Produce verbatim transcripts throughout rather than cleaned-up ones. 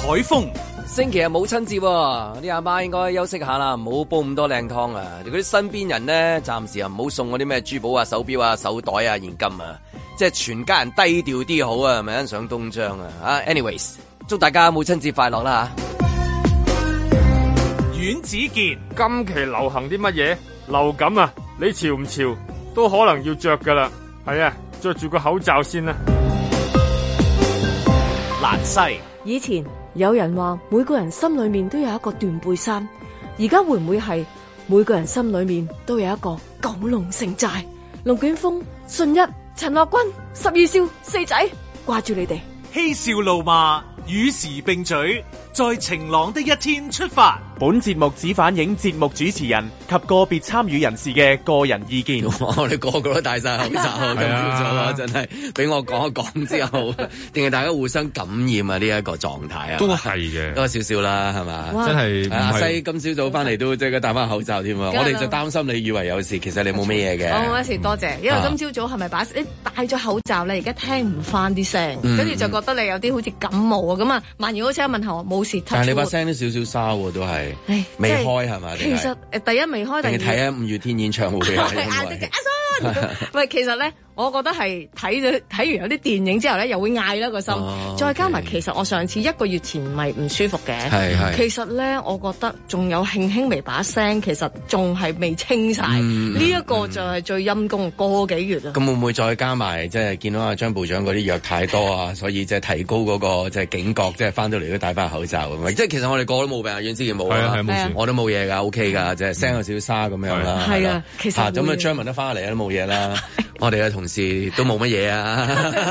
海峰。 星期日母親節喎，啲阿媽應該休息下啦，唔好煲咁多靚湯啊！嗰啲身邊人咧，暫時啊唔好送嗰啲咩珠寶啊、手錶啊、手袋啊、現金啊，即係全家人低調啲好啊，咪欣賞東張啊！啊 ，anyways， 祝大家母親節快樂啦嚇！ 阮子健， 今期流行啲乜嘢？流感啊，你潮唔潮都可能要着噶啦。係啊，着住個口罩先啦。 蘭西， 以前有人話每個人心裏面都有一個斷背山，而家會唔會係每個人心裏面都有一個九龍城寨？龍捲風、順一、陳樂君、十二少、四仔，掛住你哋。 嬉笑怒罵，與時並舉，在晴朗的一天出發。 本節目只反映節目主持人及個別參與人士嘅個人意見。 我哋個個都戴晒口罩，今朝早啊，真係俾我講一講之後，定係大家互相感染啊？呢一個狀態啊， 都係嘅， 多少少啦，係嘛？ 真係阿西今朝早翻嚟都即係戴翻口罩添啊！我哋就擔心你以為有事，其實你冇咩嘢嘅。 我嗰時多謝，因為今朝早係咪把你戴咗口罩咧，而家聽唔翻啲聲，跟住就覺得你有啲好似感冒啊咁啊。萬如好似一問候冇事， 但係你把聲都少少沙喎，都係未開係嘛？ 其實誒第一未開，第二你睇下五月天演唱會啊！ 喂，其實咧，我覺得係睇咗睇完有啲電影之後咧，又會嗌啦個心， 哦、 再加埋 okay. 其實我上次一個月前唔係唔舒服嘅， 係係其實咧，我覺得仲有輕輕微把聲，其實仲係未清晒，呢一、嗯、個就係最陰功，個幾月啊！ 咁會唔會再加埋即係見到阿張部長嗰啲藥太多啊，所以即係提高嗰、那個即係警覺，即係翻到嚟都戴翻口罩咁即係其實我哋個個都冇病，阮之健冇啊， 係冇事， 我都冇嘢㗎 OK 㗎，即係聲有少少沙咁樣啦。 係啊，其實咁啊張文都翻嚟都冇嘢啦。我哋嘅同事都冇乜嘢啊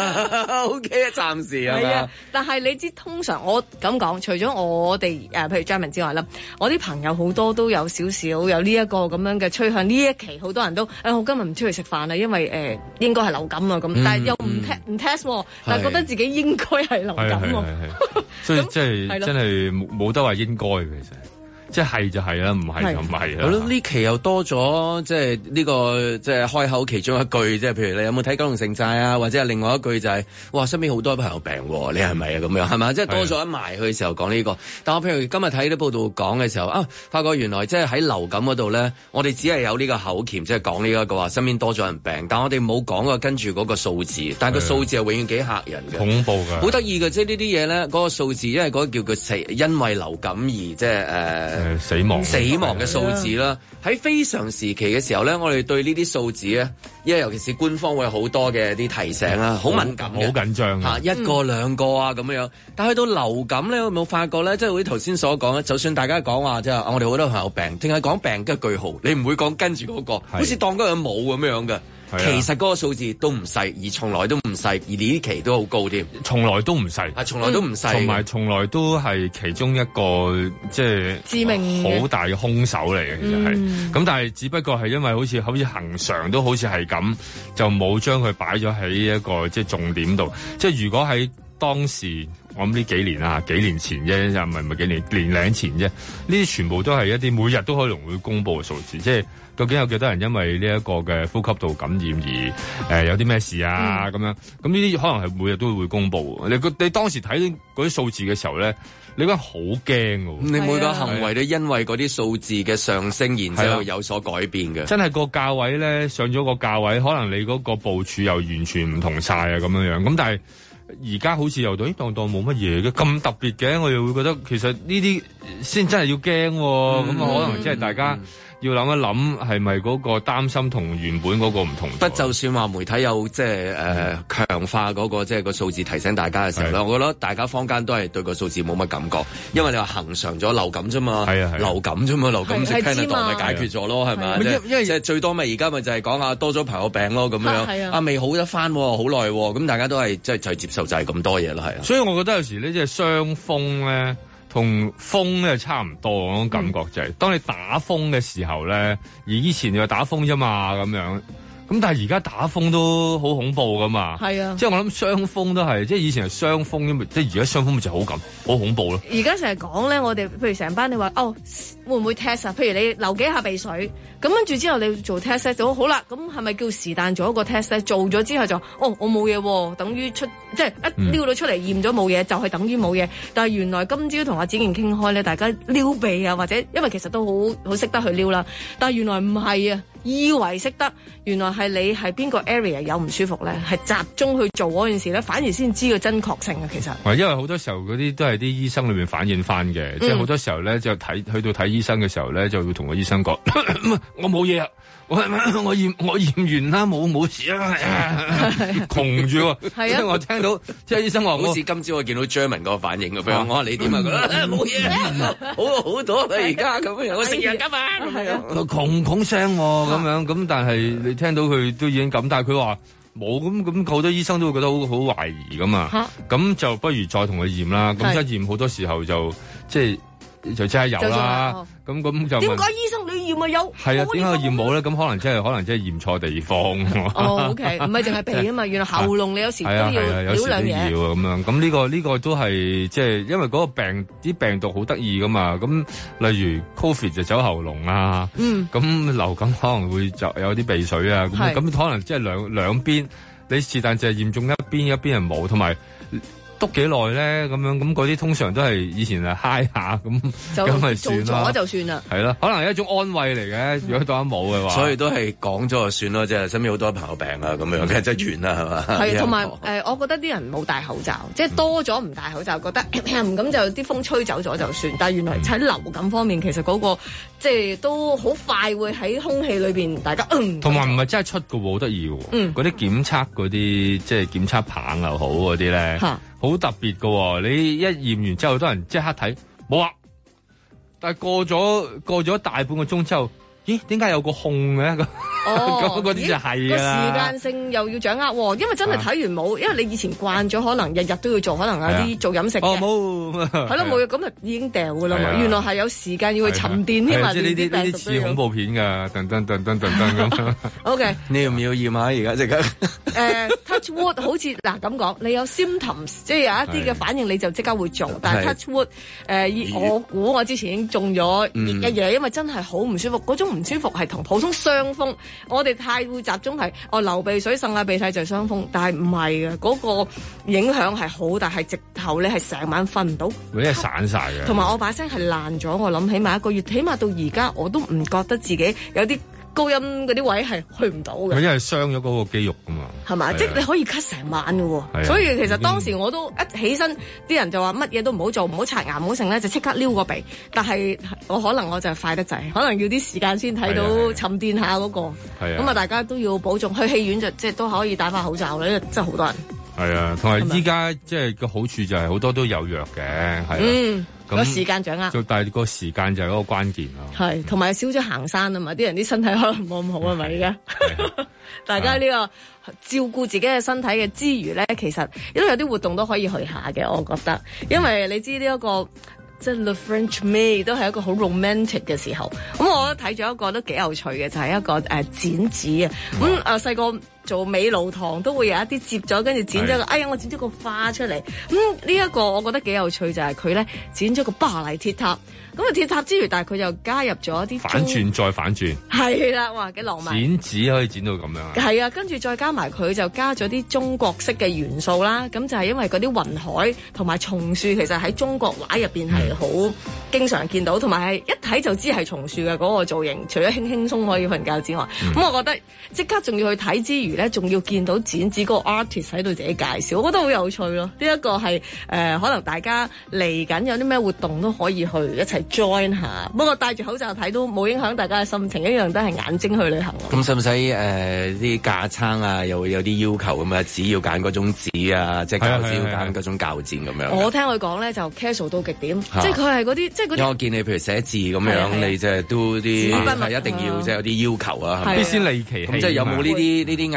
，OK 啊，暫時啊。 係啊，但係你知通常我咁講，除咗我哋誒，譬如張文之外啦，我啲朋友好多都有少少有呢一個咁樣嘅趨向。呢一期好多人都誒、哎，我今日唔出去食飯啦，因為誒、呃、應該係流感啊咁，嗯、但係又唔 test 唔 test，但係覺得自己應該係流感喎。 所以即係真係冇得話應該嘅其實。即係就係啦，唔係就唔係啦。 我覺得呢期又多咗，即係呢個即係開口其中一句，即係譬如你有冇睇九龍城寨啊？或者係另外一句就係、是，哇，身邊好多朋友病，你係咪啊？咁樣係嘛？即係多咗一埋去嘅時候講呢、這個。但我譬如今日睇啲報道講嘅時候啊，發覺原來即係喺流感嗰度咧，我哋只係有呢個口鉗，即係講呢一個話身邊多咗人病，但我哋冇講過跟住嗰個數字，但係個數字係永遠幾嚇人嘅， 恐怖㗎， 好得意嘅。即係呢啲嘢咧，嗰、那個數字，因為嗰個叫做死，因為流感而即係誒。呃死亡死亡嘅數字啦，喺非常時期嘅時候咧，我哋對呢啲數字咧，因為尤其是官方會有好多嘅啲提醒啦，好敏感嘅， 好緊張嚇一個兩個啊咁樣。但係去到流感咧，有冇發覺咧？即係好似頭先所講咧，就算大家講話即係我哋好多朋友病，淨係講病嘅句號，你唔會講跟住嗰個，好似當嗰個冇咁樣嘅。其實嗰個數字都唔細，而從來都唔細，而呢期都好高添。 從來都唔細， 啊，從來都唔細， 同埋從來都係其中一個即係致命好大嘅兇手嚟嘅，其實係。咁、嗯、但係只不過係因為好似好似恆常都好似係咁，就冇將佢擺咗喺一個即係重點度。即係如果喺當時，我諗呢幾年啊，幾年前啫，又唔係唔係幾年年零前啫，呢啲全部都係一啲每日都可能會公佈嘅數字，即係。究竟有幾多人因為呢一個嘅呼吸道感染而誒、呃、有啲咩事啊咁、嗯、樣？咁呢啲可能係每日都會公佈。你你當時睇嗰啲數字嘅時候咧，你覺得好驚㗎。 你每個行為都因為嗰啲數字嘅上升，然之後有所改變嘅。 真係個價位咧上咗個價位，可能你嗰個部署又完全唔同晒啊咁樣樣。咁但係而家好似又對當當冇乜嘢嘅，咁特別嘅，我又會覺得其實呢啲先真係要驚。咁、嗯、可能即係大家。嗯要諗一諗係咪嗰個擔心同原本嗰個唔同？ 不就算話媒體有即係誒強化嗰個即係個數字提醒大家嘅時候咧，我覺得大家坊間都係對個數字冇乜感覺，因為你話恆常咗流感啫嘛，流感啫嘛，流感即係聽得到咪解決咗咯，係咪？因為即係最多咪而家咪就係講下多咗朋友病咯咁樣，啊未好得翻好耐，咁大家都係即係就接受就係咁多嘢咯，係啊。 所以我覺得有時呢，即係傷風咧。同風咧差唔多嗰種感覺就係、是，當你打風嘅時候咧，而以前你話打風啫嘛咁樣， 咁但係而家打風都好恐怖噶嘛， 係啊， 即係我諗傷風都係，即係以前係傷風，因為即係而家傷風咪就好咁，好恐怖咯。 而家成日講咧，我哋譬如成班你話哦，會唔會 test 啊？譬如你流幾下鼻水，咁跟住之後你做 test 咧，就好啦。咁係咪叫是但做一個 test 咧？做咗之後就哦，我冇嘢喎，等於出即係一撩到出嚟驗咗冇嘢，就係等於冇嘢。但係原來今朝同阿子健傾開咧，大家撩鼻啊，或者因為其實都好好識得去撩啦，但係原來唔係啊。以為識得，原來係你係邊個 area 有唔舒服咧，係集中去做嗰件事咧，反而先知個真確性啊！其實， 因為好多時候嗰啲都係啲醫生裏面反映翻嘅，嗯、即係好多時候咧就睇去到睇醫生嘅時候咧，就要同個醫生講：我冇嘢啊，我我驗我驗完啦，冇冇事啊，窮住喎。係啊，我聽到即係醫生話， 好似今朝我見到 Jeremy 嗰個反應咁樣，我話你點啊？佢冇嘢，好好多啦而家咁樣，我食藥㗎嘛，係啊， 窮窮聲喎。咁樣咁，但係你聽到佢都已經咁，但係佢話冇咁咁，好多醫生都會覺得好好懷疑噶嘛。咁就不如再同佢驗啦。咁一驗好多時候就即係就即係有啦。咁咁就點解醫生你驗咪有？ 係啊，點解驗冇咧？咁可能即係可能即係驗錯地方。 哦，OK，唔係淨係鼻啊嘛，原來喉嚨你有時都要少兩嘢。 咁樣咁呢個呢個都係即係因為嗰個病啲病毒好得意噶嘛。咁例如 Covid 就走喉嚨啊，咁流感可能會就有啲鼻水啊。咁咁可能即係兩兩邊你是但就係驗中一邊，一邊人冇，同埋。篤幾耐咧？咁樣咁嗰啲通常都係以前係嗨下咁，咁咪算啦。做咗就算啦。係啦，可能係一種安慰嚟嘅。如果當冇嘅話， 所以都係講咗就算咯。即係身邊好多朋友病啊，咁樣嘅即係完啦，係嘛？ 係同埋誒，我覺得啲人冇戴口罩，即係多咗唔戴口罩，覺得咁就啲風吹走咗就算。但係原來喺流感方面，其實嗰個即係都好快會喺空氣裏邊，大家同埋唔係真係出嘅喎，好得意嘅喎。嗰啲檢測嗰啲即係檢測棒又好嗰啲咧。好特別㗎喎，你一驗完之後，好多人即刻睇冇啊，但係過咗過咗大半個鐘之後，咦？點解有個控嘅？咁哦， 嗰啲就係啦。個時間性又要掌握，因為真係睇完冇，因為你以前慣咗，可能日日都要做，可能有啲做飲食嘅。哦， 冇，係咯冇，咁就已經掉㗎啦嘛。原來係有時間要去沉澱添啊！ 即係呢啲呢啲似恐怖片㗎，噔噔噔噔噔噔咁。 OK， 你要唔要驗下而家即刻？ 誒 touch wood 好似嗱咁講，你有 symptoms， 即係有一啲嘅反應，你就即刻會做。但係 touch wood 誒，我估我之前已經中咗一嘢，因為真係好唔舒服。嗰種唔舒服係同普通傷風，我哋太會集中係哦流鼻水、擤下鼻涕就係傷風，但係唔係嘅，嗰個影響係好大，係直頭你係成晚瞓唔到， 嗰啲係散晒嘅。同埋我把聲係爛咗，我諗起碼一個月，起碼到而家我都唔覺得自己有啲高音嗰啲位係去唔到嘅。 佢因為傷咗嗰個肌肉㗎嘛， 係嘛？即係你可以咳成晚嘅喎，所以其實當時我都一起身，啲人就話乜嘢都唔好做，唔好刷牙，唔好剩咧，就即刻撩個鼻。但係我可能我就快得滯，可能要啲時間先睇到沉澱下嗰個。咁啊，大家都要保重。去戲院就即係都可以戴翻口罩啦，因為真係好多人。 係啊，同埋依家即係個好處就係好多都有藥嘅，係嗯，個時間掌握。 但係個時間就係嗰個關鍵咯。 係，同埋少咗行山啊嘛，啲人啲身體可能冇咁好啊嘛，而家。大家呢個照顧自己嘅身體嘅之餘咧，其實都有啲活動都可以去下嘅，我覺得，因為你知呢、這、一個即係 The French May 都係一個好 romantic 嘅時候。咁我睇咗一個都幾有趣嘅，就係、是、一個誒、呃、剪紙啊。咁誒細個做美勞堂都會有一啲接咗，跟住剪咗個，哎呀我剪咗個花出嚟。咁呢一個我覺得幾有趣，就係佢咧剪咗個巴黎鐵塔。咁啊鐵塔之餘，但係佢又加入咗一啲反轉再反轉， 係啦，哇幾浪漫！ 剪紙可以剪到咁樣， 係啊，跟住再加埋佢就加咗啲中國式嘅元素啦。咁就係因為嗰啲雲海同埋松樹，其實喺中國畫入邊係好經常見到，同埋係一睇就知係松樹嘅嗰個造型。除咗輕輕鬆可以瞓覺之外，咁、嗯、我覺得即刻仲要去睇之餘咧，仲要見到剪紙嗰個 artist 喺度自己介紹，我覺得好有趣咯。呢、這、一個係誒、呃、可能大家嚟緊有啲咩活動都可以去一齊 join 下，不過戴住口罩睇都冇影響大家嘅心情，一樣都係眼睛去旅行。 咁使唔使誒啲架撐啊？又會有啲要求咁啊？只要揀嗰種紙啊，即係膠紙要揀嗰種膠剪咁樣。 我聽佢講咧就 casual 到極點，即係佢係嗰啲即係嗰啲。因為我見你譬如寫字咁樣，你即係都啲係一定要即係有啲要求啊。 啲先離奇， 咁即係有冇呢啲呢啲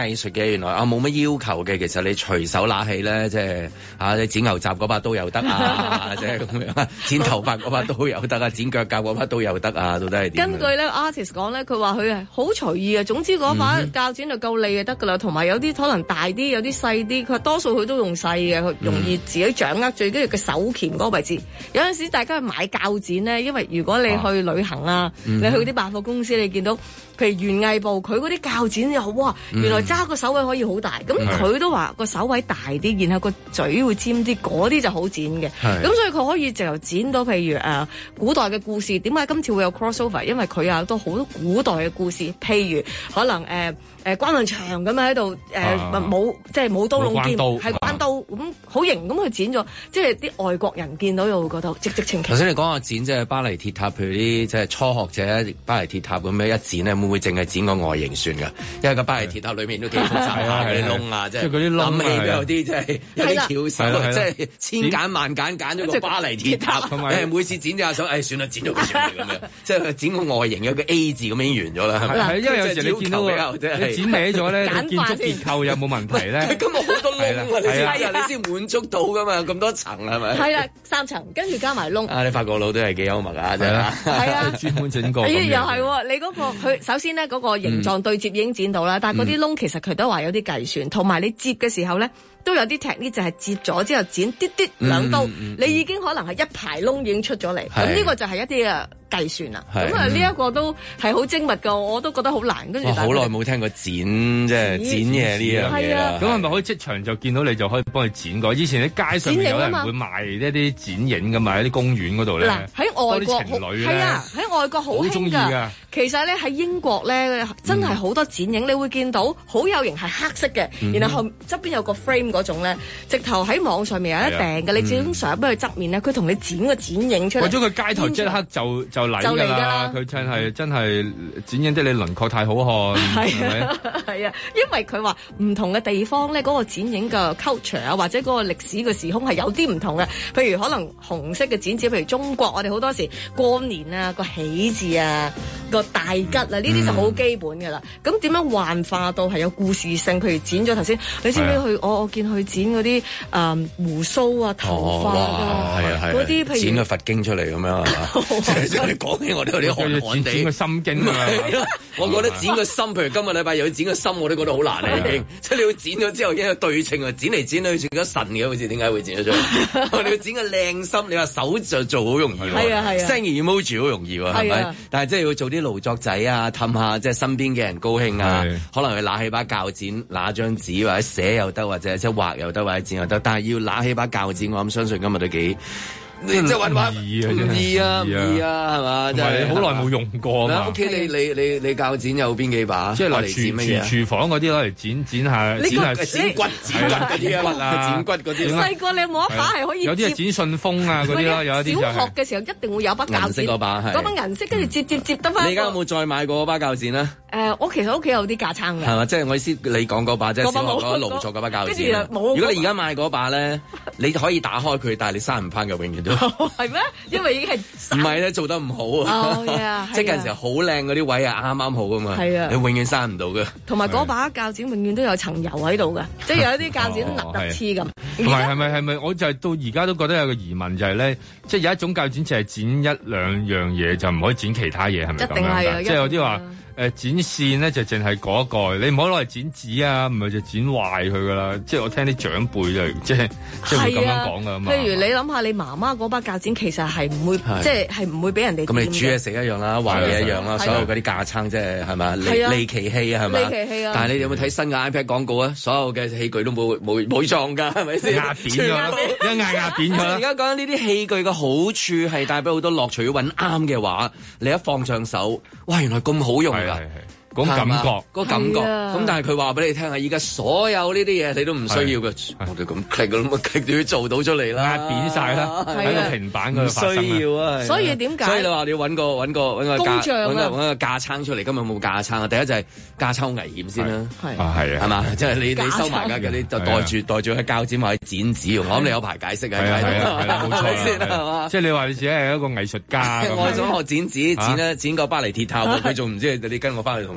藝術嘅，原來啊冇乜要求嘅，其實你隨手拿起咧，即係啊你剪牛雜嗰把都有得啊，即係咁樣，剪頭髮嗰把都有得啊，剪腳甲嗰把都有得啊，到底係點？ 根據咧 artist 講咧，佢話佢係好隨意嘅，總之嗰把鉸剪就夠利就得㗎啦，同埋有啲可能大啲，有啲細啲，佢話多數佢都用細嘅，佢容易自己掌握最緊要嘅手鉗嗰個位置。有陣時大家去買鉸剪咧，因為如果你去旅行啊，你去啲百貨公司，你見到譬如園藝部，佢嗰啲鉸剪又哇，原來揸個手位可以好大，咁佢都話個手位大啲，然後個嘴會尖啲，嗰啲就好剪嘅。咁所以佢可以直頭剪到譬如誒、呃、古代嘅故事。點解今次會有 crossover？因為佢有都好多古代嘅故事，譬如可能誒。呃誒關雲長咁樣喺度誒冇即係冇刀弄劍，係關刀咁好型咁佢剪咗，即係啲外國人見到又會覺得嘖嘖稱奇。頭先你講下剪即係巴黎鐵塔，譬如啲即係初學者巴黎鐵塔咁樣一剪咧，會唔會淨係剪個外形算㗎？因為個巴黎鐵塔裏面都幾複雜啊，嗰啲窿啊，即係嗰啲諗起都有啲即係有啲巧手，即係千揀萬揀揀咗個巴黎鐵塔，誒每次剪就下手，誒算啦，剪咗佢算啦咁樣，即係剪個外形有個 A 字咁已經完咗啦，係咪？因為有時你見到比較即係。剪歪咗咧，建築結構有冇問題咧？今日好多窿啊！你先係你先滿足到噶嘛？咁多層係咪？ 係啦，三層，跟住加埋窿。 啊！你法國佬都係幾幽默啊！真係。 係啊， 專門整過。 又係你嗰個佢首先咧嗰個形狀對接已經剪到啦，但係嗰啲窿其實佢都話有啲計算，同埋你接嘅時候咧都有啲 technique 就係接咗之後剪啲啲兩刀，你已經可能係一排窿已經出咗嚟。咁呢個就係一啲啊計算啦。咁啊呢一個都係好精密㗎，我都覺得好難。跟住好耐冇聽過剪即係剪嘢呢樣嘢啦。 咁係咪可以即場就見到你就可以幫佢剪過？以前喺街上面有人會賣一啲剪影㗎嘛，喺啲公園嗰度咧。嗱喺外國係啊，喺外國好興㗎。其實咧喺英國咧真係好多剪影，你會見到好有型係黑色嘅，然後側邊有個 frame 嗰種咧，直頭喺網上面有得訂嘅。你整相俾佢側面咧，佢同你剪個剪影出嚟。為咗佢街頭即刻就就嚟㗎啦！佢真係真係剪影得你輪廓太好看，係咪？ 係啊，因為佢話唔同嘅地方咧，嗰個剪影嘅 culture 啊，或者嗰個歷史嘅時空係有啲唔同嘅。譬如可能紅色嘅剪紙，譬如中國，我哋好多時過年啊，個喜字啊，個大吉啊，呢啲就好基本㗎啦。咁點樣幻化到係有故事性？譬如剪咗頭先，你知唔知佢？我我見佢剪嗰啲誒鬍鬚啊、頭髮啊，嗰啲譬如剪個佛經出嚟咁樣係嘛？即係講起我哋有啲寒寒地剪個心經啊！ 我覺得剪個心，譬如今個禮拜又要剪個心，我都覺得好難啊！已經，即係你要剪咗之後，已經有對稱啊！剪嚟剪去，剪咗神嘅，好似點解會剪得出嚟？你要剪個靚心，你話手就做好容易喎， 係啊係啊 ，send emoji 好容易喎，係咪？但係即係要做啲勞作仔啊，氹下即係身邊嘅人高興啊，可能佢拿起把鉸剪，拿張紙或者寫又得，或者即係畫又得，或者剪又得，但係要拿起把鉸剪，我諗相信今日都幾。你即係揾話唔易啊，唔易啊，唔易啊，係嘛？ 就係好耐冇用過嘛。 屋企你你你你鉸剪有邊幾把？ 即係攞嚟剪乜嘢？廚房嗰啲攞嚟剪剪下，剪下剪骨、剪骨嗰啲啊，剪骨嗰啲。 細個你有冇一把係可以？ 有啲係剪信封啊嗰啲咯，有一啲就係。 小學嘅時候一定會有把鉸剪。 嗰把係。 嗰把銀色，跟住接接接得翻。 你而家有冇再買過嗰把鉸剪啊？ 誒，我其實屋企有啲架撐嘅。 係嘛？即係我意思，你講嗰把即係小學嗰勞作嗰把鉸剪。跟住冇。如果你而家買嗰把咧，你可以打開佢，但係你閂唔翻嘅，永遠都。 係咩？因為已經係唔係咧，做得唔好啊！即係有陣時好靚嗰啲位啊，啱啱好啊嘛。係啊，你永遠閂唔到嘅。同埋嗰把鉸剪永遠都有層油喺度嘅，即係有一啲鉸剪突突黐咁。 同埋係咪係咪？我就係到而家都覺得有個疑問就係咧，即係有一種鉸剪就係剪一兩樣嘢，就唔可以剪其他嘢，係咪咁樣？一定係啊！即係有啲話。誒剪線咧就淨係嗰一個，你唔可以攞嚟剪紙啊，唔係就剪壞佢噶啦。即係我聽啲長輩就即係即係會咁樣講噶嘛。 譬如你諗下，你媽媽嗰把鉸剪其實係唔會，即係係唔會俾人哋。咁你煮嘢食一樣啦，壞嘢一樣啦，所有嗰啲架撐即係係咪？利利奇器啊係咪？ 利奇器啊！ 但係你有冇睇新嘅 iPad 廣告啊？所有嘅器具都冇冇冇撞㗎，係咪先？ 壓扁咗，一壓壓扁咗。 而家講緊呢啲器具嘅好處係帶俾好多樂趣，要揾啱嘅話，你一放上手，哇！原來咁好用㗎。 嗰感覺， 嗰感覺，咁但係佢話俾你聽啊！依家所有呢啲嘢你都唔需要嘅，我哋咁 click 咁啊 click 都要做到出嚟啦， 壓扁晒啦，喺個平板嗰度發生。 唔需要啊！ 所以點解？ 所以你話你要揾個揾個揾個架揾個揾個架撐出嚟，今日冇架撐啊！第一就係架撐好危險先啦， 係啊係啊， 係嘛？即係你你收埋架嘅，你就袋住袋住喺鉸剪或者剪紙用，我諗你有排解釋嘅， 係啦，冇錯先係嘛？即係你話你自己係一個藝術家， 我想學剪紙，剪咧剪個巴黎鐵塔，佢仲唔知你跟我翻去同你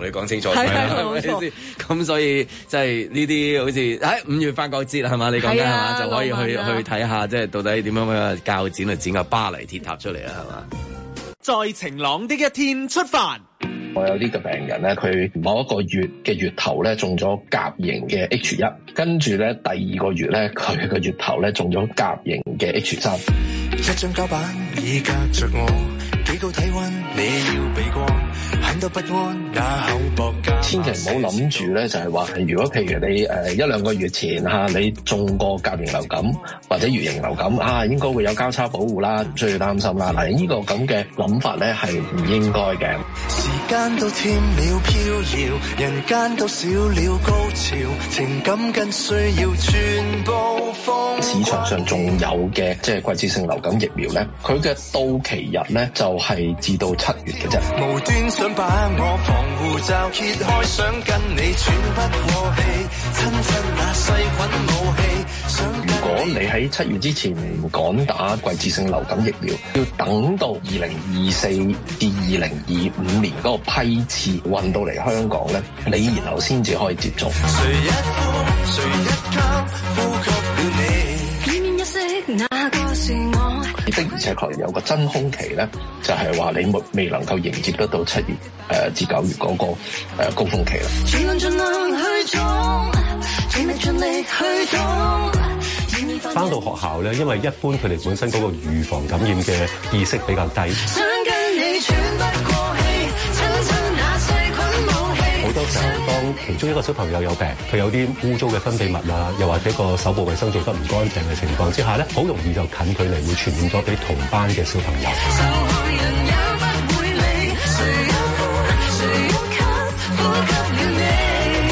你講清楚， 係係冇錯。 咁所以即係呢啲好似喺五月法國節係嘛？你講緊係嘛？就可以去去睇下，即係到底點樣樣教剪啊剪個巴黎鐵塔出嚟啦，係嘛？ 在晴朗的一天出發。 我有呢個病人咧，佢某一個月嘅月頭咧中咗甲型嘅 H 一，跟住咧第二個月咧佢個月頭咧中咗甲型嘅 H 三。 一張膠板已隔着我，幾高體溫你要避過，很多不安也口薄。 千祈唔好諗住咧，就係話如果譬如你誒一兩個月前嚇你中過甲型流感或者乙型流感啊，應該會有交叉保護啦，唔需要擔心啦。嗱，呢個咁嘅諗法咧係唔應該嘅。 時間都添了飄搖，人間都少了高潮，情感更需要全部放。 市場上仲有嘅即係季節性流感疫苗咧，佢嘅到期日咧就係至到七月嘅啫。 無端想把我防護罩揭開，想跟你喘不過氣，親親那細菌武器。 如果你喺七月之前唔趕打季節性流感疫苗，要等到二零二四至二零二五年嗰個批次運到嚟香港咧，你然後先至可以接種。 誰一呼誰一吸，呼吸了你，片面一息那個是我。 的而且確有個真空期咧，就係話你未未能夠迎接得到七月誒、呃、至九月嗰、嗰個、呃、高峰期啦。 盡量盡量去做，盡力盡力去做。 返到學校咧，因為一般佢哋本身嗰個預防感染嘅意識比較低。 想跟你喘不過氣，親親那細菌武器。 好多時候，當其中一個小朋友有病，佢有啲污糟嘅分泌物啊，又或者個手部衛生做得唔乾淨嘅情況之下咧，好容易就近距離會傳染咗俾同班嘅小朋友。 受害人也不會理，誰一呼誰一吸，呼吸了你。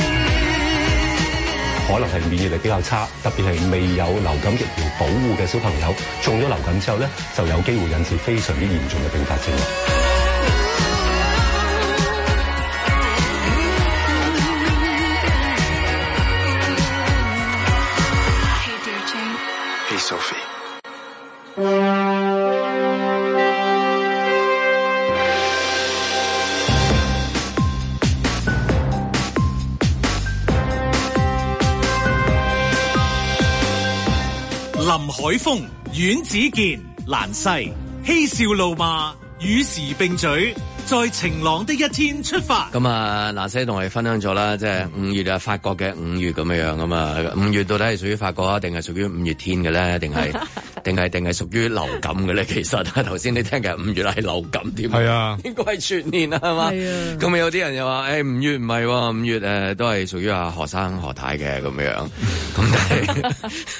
可能係免疫力比較差，特別係未有流感疫苗保護嘅小朋友，中咗流感之後咧，就有機會引致非常之嚴重嘅併發症。 Hey Sophie。 林海峰、阮子健、蘭西嬉笑怒罵，與時並舉，在晴朗的一天出發。 咁啊，蘭西同我哋分享咗啦，即係五月啊，法國嘅五月咁樣樣啊嘛。五月到底係屬於法國啊，定係屬於五月天嘅咧？定係定係定係屬於流感嘅咧？其實頭先你聽嘅五月係流感添， 係啊， 應該係全年啊，係嘛？係啊。咁有啲人又話，誒、欸、五月唔係喎，五月誒、呃、都係屬於阿何生何太嘅咁樣。咁但係。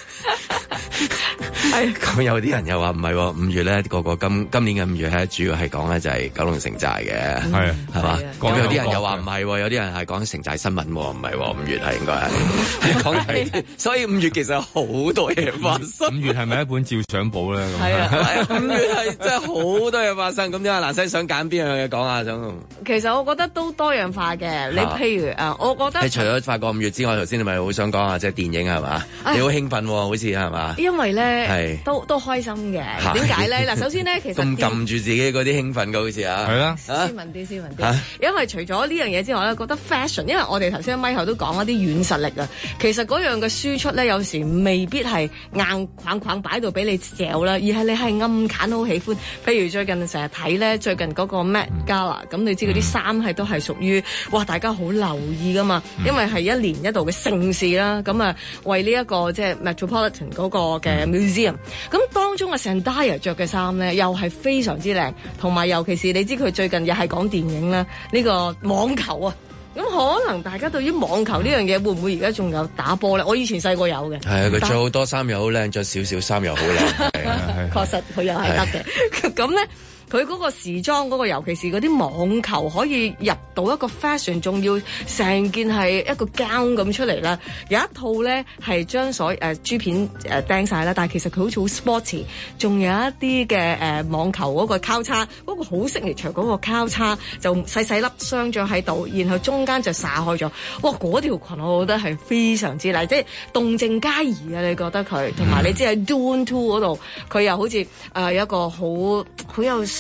係咁有啲人又話唔係，五月咧個個今今年嘅五月咧主要係講咧就係九龍城寨嘅，係係嘛？咁有啲人又話唔係，有啲人係講城寨新聞，唔係五月係應該係講係，所以五月其實有好多嘢發生。 五月係咪一本照相簿咧？ 係啊，五月係真係好多嘢發生。咁點解蘭西想揀邊樣嘢講啊？想其實我覺得都多樣化嘅。你譬如誒，我覺得你除咗法國五月之外，頭先你咪好想講下即係電影係嘛？你好興奮喎，好似係嘛？ 因為咧。都都開心嘅，點解咧？嗱，首先咧，其實咁撳住自己嗰啲興奮嘅好似啊， 係啦， 斯文啲，斯文啲。因為除咗呢樣嘢之外咧，覺得 fashion，因為我哋頭先咪後都講一啲軟實力啊。其實嗰樣嘅輸出咧，有時未必係硬框框擺到俾你嚼啦，而係你係暗揀好喜歡。譬如最近成日睇咧，最近嗰個 Met Gala，咁你知嗰啲衫係都係屬於哇，大家好留意噶嘛，因為係一年一度嘅盛事啦。咁啊，為呢一個即係 Metropolitan 嗰個嘅 museum。咁當中嘅 Zendaya 着嘅衫咧，又係非常之靚，同埋尤其是你知佢最近又係講電影啦，呢個網球啊，咁可能大家對於網球呢樣嘢會唔會而家仲有打波咧？我以前細個有嘅， 係啊，佢着好多衫又好靚，着少少衫又好靚，係啊， 確實佢又係得嘅。咁咧。佢嗰個時裝嗰個，尤其是嗰啲網球可以入到一個 fashion，仲要成件係一個 gown咁出嚟啦。有一套咧係將所誒珠片誒釘晒啦，但係其實佢好似好 sporty，仲有一啲嘅誒網球嗰個交叉，嗰個好signature嗰個交叉就細細粒雙咗喺度，然後中間就灑開咗。哇！嗰條裙我覺得係非常之靚，即係動靜皆宜啊！你覺得佢同埋你知喺 Dune Two 嗰度，佢又好似誒有一個好好有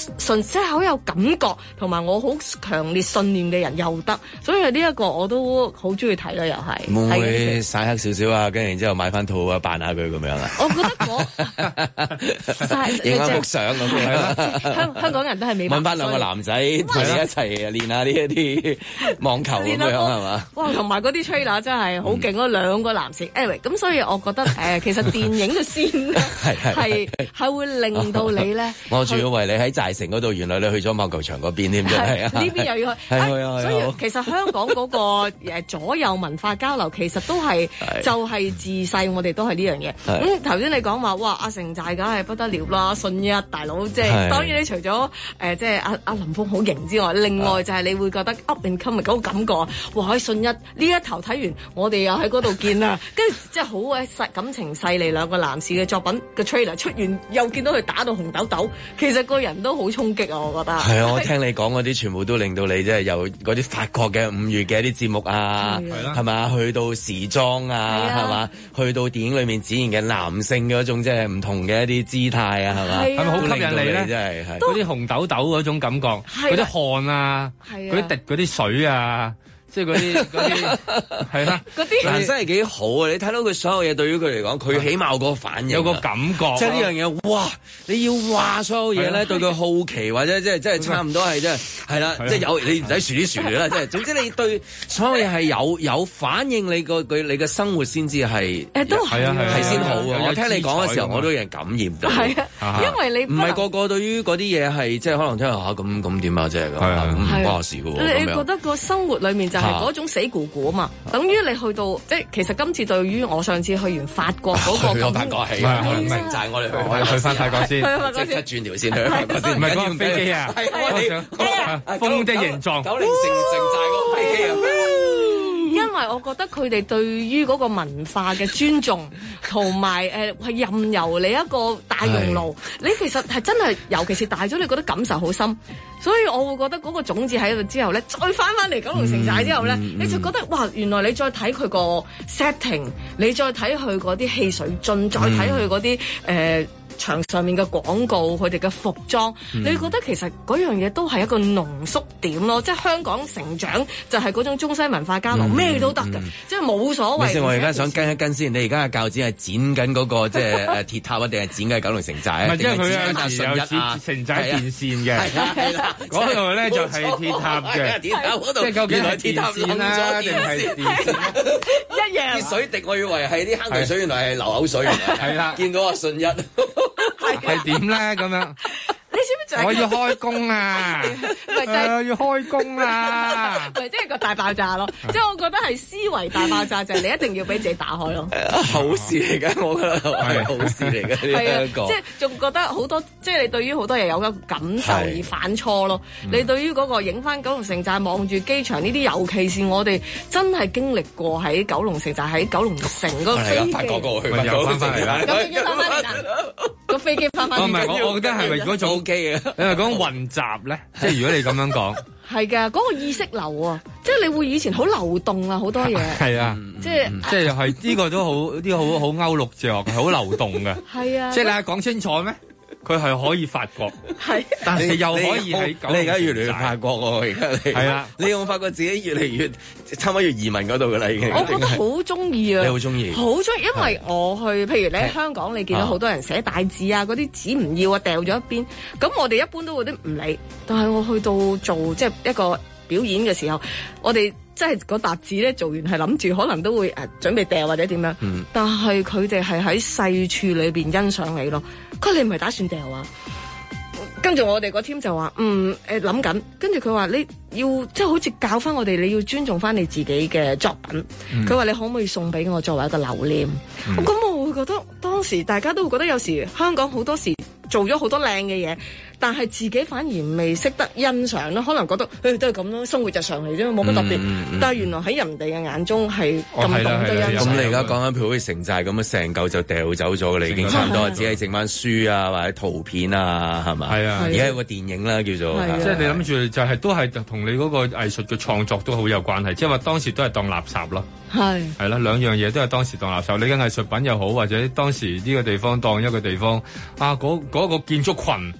純即係好有感覺，同埋我好強烈信念嘅人又得，所以呢一個我都好中意睇啦，又係。 會唔會曬黑少少啊？跟住然之後買翻套啊，扮下佢咁樣啊？ 我覺得我影翻幅相咁樣。 香香港人都係美。 揾翻兩個男仔同你一齊練下呢一啲網球咁樣係嘛？ 哇！同埋嗰啲 trainer 真係好勁咯，兩個男士。anyway， 咁所以我覺得誒，其實電影嘅先係係係會令到你咧。 我仲以為你喺寨城嗰度，原來你去咗網球場嗰邊添，真係啊！ 呢邊又要去，所以其實香港嗰個誒左右文化交流，其實都係就係自細我哋都係呢樣嘢。咁頭先你講話，哇！阿成寨梗係不得了啦，信一大佬，即係當然你除咗誒即係阿阿林峰好型之外，另外就係你會覺得 up and coming 嗰個感覺，哇！喺信一呢一頭睇完，我哋又喺嗰度見啦，跟住即係好鬼細感情細膩兩個男士嘅作品嘅 trailer 出完，又見到佢打到紅豆豆，其實個人都好衝擊啊！我覺得係啊，我聽你講嗰啲全部都令到你即係由嗰啲法國嘅五月嘅一啲節目啊，係嘛，去到時裝啊，係嘛，去到電影裏面展現嘅男性嘅嗰種即係唔同嘅一啲姿態啊，係嘛， 係咪好吸引你咧？ 真係係嗰啲紅豆豆嗰種感覺，嗰啲汗啊，嗰啲滴嗰啲水啊。即係嗰啲嗰啲係啦，嗰啲男生係幾好啊！你睇到佢所有嘢對於佢嚟講，佢起碼有個反應， 有個感覺。 即係呢樣嘢，哇！你要話所有嘢咧，對佢好奇或者即係即係差唔多係即係係啦，即係有你唔使薯啲薯啦，即係總之你對所有嘢係有有反應，你個佢你嘅生活先至係誒都係啊係先好啊！我聽你講嘅時候，我都有人感染到。 係啊，因為你唔係個個對於嗰啲嘢係即係可能聽下咁咁點啊，即係咁咁唔關事嘅喎。 你覺得個生活裡面就係嗰種死咕咕啊嘛，等於你去到即係其實今次對於我上次去完法國嗰個咁， 法國係唔係就係我哋去， 我哋去翻法國先， 即刻轉條線去法國先， 唔係嗰個飛機啊，風的形狀， 九龍城城寨嗰個飛機啊。 因為我覺得佢哋對於嗰個文化嘅尊重，同埋誒係任由你一個大熔爐，你其實係真係，尤其是大咗，你覺得感受好深，所以我會覺得嗰個種子喺度之後咧，再翻翻嚟九龍城寨之後咧，嗯、你就覺得哇，原來你再睇佢個 setting，你再睇佢嗰啲汽水樽，再睇佢嗰啲誒。呃牆上面嘅廣告，佢哋嘅服裝，嗯、你覺得其實嗰樣嘢都係一個濃縮點咯，即係香港成長就係嗰種中西文化交流，咩、嗯、都得嘅，嗯、即係冇所謂。我而家想跟一跟先，你而家嘅鉸剪係剪緊嗰個即係誒鐵塔啊，定係剪緊九龍城寨啊？ 因為佢有時有城寨電線嘅，係啦，嗰度咧就係鐵塔嘅，即係究竟係電線啦，定係電線一樣。 啲水滴，我以為係啲坑渠水，原來係流口水。 係啦， 見到阿信一。 係點咧咁樣？ 你知唔知？ 我要開工啊！咪就係要開工啊！ 咪即係個大爆炸咯！即係我覺得係思維大爆炸，就係你一定要俾自己打開咯。 好事嚟嘅，我覺得係好事嚟嘅。係啊， 即係仲覺得好多，即係你對於好多嘢有個感受而反錯咯。你對於嗰個影翻九龍城寨，望住機場呢啲，尤其是我哋真係經歷過喺九龍城寨，喺九龍城嗰個飛機， 發覺過去， 又翻翻嚟啦。 咁已經翻翻嚟啦。個飛機翻翻嚟。 唔係，我我覺得係咪嗰種 O K 嘅？ 你係講混雜咧？即係如果你咁樣講， 係㗎，嗰個意識流啊，即係你會以前好流動啊，好多嘢。 係啊， 即係即係係呢個都好，啲好好歐陸著，係好流動嘅。 係啊， 即係你係講清楚咩？佢係可以法國， 係， 但係又可以喺九龍城寨。 你而家越嚟越法國喎，而家你係啊， 你有冇發覺自己越嚟越差唔多要移民嗰度㗎啦？已經， 我覺得好中意啊！ 你好中意， 好中意，因為我去，譬如你喺香港，你見到好多人寫大字啊，嗰啲紙唔要啊，掉咗一邊。咁我哋一般都會啲唔理，但係我去到做即係一個表演嘅時候，我哋即係嗰沓紙咧做完係諗住可能都會誒準備掉或者點樣，嗯、但係佢哋係喺細處裏邊欣賞你咯。佢你唔係打算掉啊？跟住我哋個 team 就話嗯誒諗緊，跟住佢話你要即係好似教翻我哋，你要尊重翻你自己嘅作品。佢話、嗯、你可唔可以送俾我作為一個留念？咁、嗯、我會覺得當時大家都會覺得有時香港好多時做咗好多靚嘅嘢，但係自己反而未識得欣賞咯，可能覺得誒、欸、都係咁咯，生活日常嚟啫，冇乜特別。嗯嗯、但係原來喺人哋嘅眼中係咁懂得欣賞。 咁、哦、你而家講緊譬如好似城寨咁樣，成嚿就掉走咗啦，已經差唔多，只係剩翻書啊或者圖片啊，係嘛？係啊，而家有個電影啦叫做， 即係你諗住就係、是、都係同你嗰個藝術嘅創作都好有關係，即係話當時都係當垃圾咯。係係啦，兩樣嘢都係當時當垃圾。你嘅藝術品又好，或者當時呢個地方當一個地方啊，嗰嗰、嗰個建築群。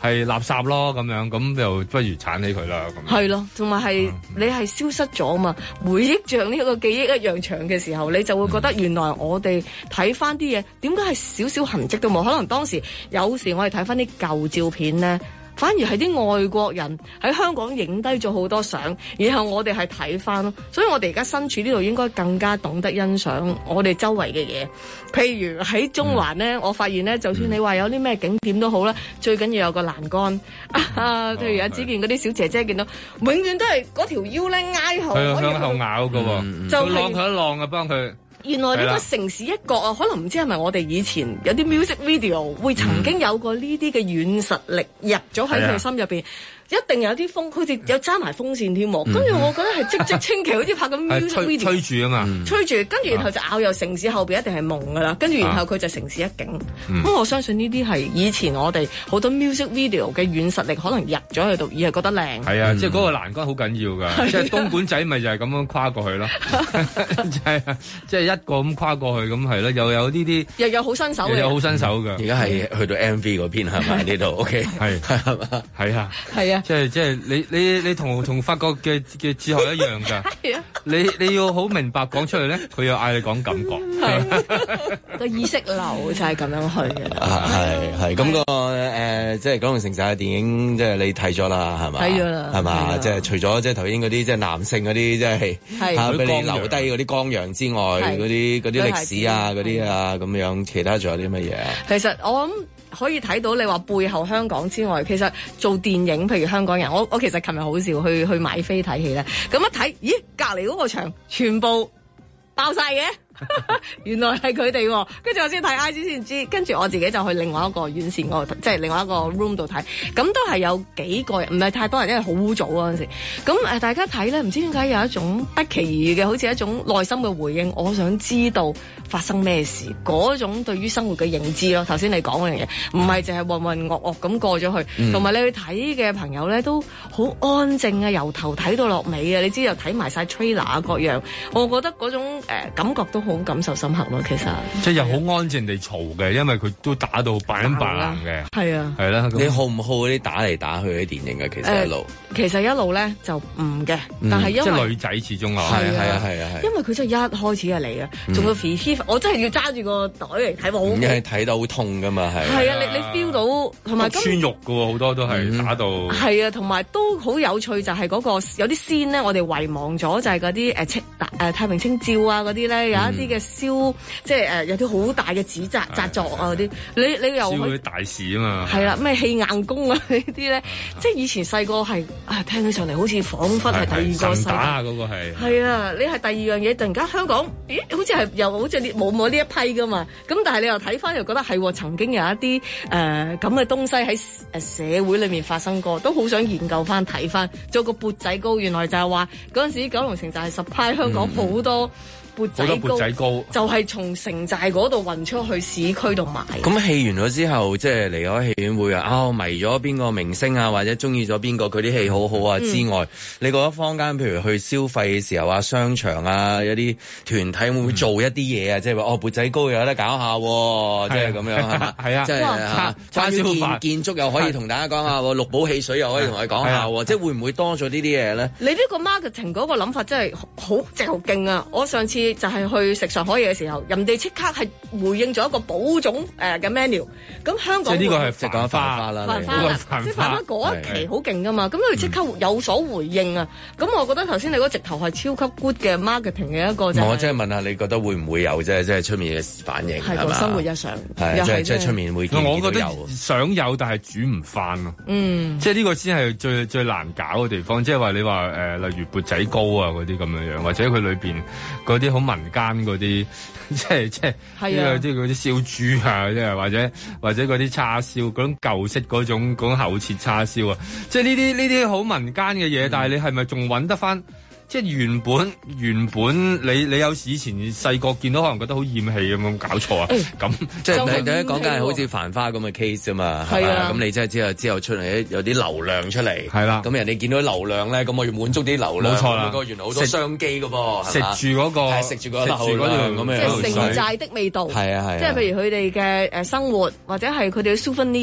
係垃圾咯咁樣，咁就不如鏟起佢啦咁。 係咯，同埋係你係消失咗嘛？回憶像呢個記憶一樣長嘅時候，你就會覺得原來我哋睇翻啲嘢，點解係少少痕跡都冇？可能當時有時我哋睇翻啲舊照片咧。反而係啲外國人喺香港影低咗好多相，然後我哋係睇翻咯，所以我哋而家身處呢度應該更加懂得欣賞我哋周圍嘅嘢。譬如喺中環咧，嗯、我發現咧，就算你話有啲咩景點都好啦，最緊要有個欄杆。啊，譬如阿子健嗰啲小姐姐見到，永遠都係嗰條腰咧挨後， 係啊，向後咬㗎喎，就浪佢一浪啊，幫佢。 原來呢個城市一角啊，可能唔知係咪我哋以前有啲 music video 會曾經有過呢啲嘅軟實力入咗喺佢心入邊。一定有啲風，好似有揸埋風扇添，跟住我覺得係嘖嘖稱奇，好似拍緊 music video， 吹住啊嘛， 吹住，跟住然後就咬入城市後邊一定係蒙噶啦，跟住然後佢就城市一景。咁我相信呢啲係以前我哋好多 music video 嘅軟實力可能入咗去度，而係覺得靚。 係啊，即係嗰個欄杆好緊要噶，即係東莞仔咪就係咁樣跨過去咯，就係即係一個咁跨過去咁係咯，又有呢啲又有好新手嘅， 又有好新手嘅。 而家係去到 M V 嗰邊係咪呢度 ？OK， 係係嘛， 係啊， 係啊。 即係即係你你你同同法國嘅嘅哲學一樣㗎，你你要好明白講出嚟咧，佢又嗌你講感覺， 個意識流就係咁樣去嘅。 係係咁個誒，即係九龍城寨嘅電影，即係你睇咗啦，係嘛？ 睇咗啦， 係嘛？即係除咗即係頭先嗰啲即係男性嗰啲，即係嚇俾你留低嗰啲光陽之外，嗰啲嗰啲歷史啊，嗰啲啊咁樣，其他仲有啲乜嘢啊？ 其實我諗。可以睇到你話背後香港之外，其實做電影，譬如香港人，我我其實琴日好笑去去買飛睇戲咧，咁一睇，咦，隔離嗰個場全部爆晒嘅。原來係佢哋，跟住我先睇 I G 先知，跟住我自己就去另外一個院線嗰度，即係另外一個 room 度睇，咁都係有幾個人，唔係太多人，因為好污糟嗰陣時。咁誒，大家睇咧，唔知點解有一種不期而遇嘅，好似一種內心嘅回應，我想知道發生咩事，嗰種對於生活嘅認知咯。頭先你講嗰樣嘢，唔係淨係渾渾噩噩咁過咗去，同埋、嗯、你去睇嘅朋友咧都好安靜啊，由頭睇到落尾啊，你知又睇埋晒 trailer 啊各樣，我覺得嗰種誒、呃、感覺都好感受深刻咯。其實即係又好安靜地嘈嘅，因為佢都打到扮一扮硬嘅， 係啊， 係啦。 你好唔好嗰啲打嚟打去啲電影嘅？其實一路、呃、 其實一路咧就唔嘅，但係因為、嗯、 即係女仔始終啊， 係係啊係啊係， 因為佢真係一開始就嚟啊，仲有肥肥，我真係要揸住個袋嚟睇，我好因為睇到好痛噶嘛，係係啊，你你 feel 到同埋穿肉噶喎，好多都係打到係啊，同埋都好有趣就係嗰個有啲先咧，我哋遺忘咗就係嗰啲誒清誒太平清醮啊嗰啲咧，有一啲嘅燒即係誒有啲好大嘅紙紮紮作啊嗰啲，你你又燒啲大事啊嘛， 係啦，咩氣硬功啊呢啲咧，即係以前細個係啊聽起上嚟好似彷彿係第二個世界啊嗰個係係啊，你係第二樣嘢，突然間香港咦好似係又好似冇冇呢一批噶嘛，咁但係你又睇翻又覺得係曾經有一啲誒咁嘅東西喺誒社會裏面發生過，都好想研究翻睇翻，做個缽仔糕，原來就係話嗰陣時九龍城就係十派香港好多。缽仔糕，缽仔糕就係從城寨嗰度運出去市區度賣。 咁戲完咗之後，即係離開戲院會啊，啊迷咗邊個明星啊，或者中意咗邊個佢啲戲好好啊之外，嗯、你覺得坊間譬如去消費嘅時候啊，商場啊，有啲團體會唔會做一啲嘢啊？即係話哦，缽仔糕又有得搞下，即係咁樣係嘛？係啊，即係嚇叉燒建建築又可以同大家講下，綠寶汽水又可以同佢講下，即係會唔會多咗呢啲嘢咧？ 你呢個 marketing 嗰個諗法真係好直好勁啊！我上次就係去食上海嘢嘅時候，人哋即刻係回應咗一個寶種誒嘅 menu。咁香港即係呢個係繁花啦， 繁花啦，即係繁花嗰一期好勁噶嘛。咁佢即刻有所回應啊。咁我覺得頭先你嗰直頭係超級 good 嘅 marketing 嘅一個。 我即係問下你覺得會唔會有啫？即係出面嘅反應係嘛？ 生活日常係即係即係出面會見我覺得想有，但係煮唔翻咯。嗯，即係呢個先係最最難搞嘅地方。即係話你話誒，例如缽仔糕啊嗰啲咁樣樣，或者佢裏邊嗰啲好民間嗰啲，即係即係呢個即係嗰啲燒豬啊，即係或者或者嗰啲叉燒，嗰種舊式嗰種嗰種厚切叉燒啊，即係呢啲呢啲好民間嘅嘢，嗯、但係你係咪仲揾得翻？即係原本原本你你有時以前細個見到可能覺得好厭棄咁樣搞錯啊，咁即係你講緊係好似繁花咁嘅 case 啊嘛，係嘛？咁你即係之後之後出嚟有啲流量出嚟，係啦。咁人哋見到流量咧，咁我要滿足啲流量，冇錯啦。原來好多商機㗎噃， 食住嗰個食住嗰流量咁樣， 即係城寨的味道。 係啊係。 即係譬如佢哋嘅誒生活，或者係佢哋嘅 souvenir。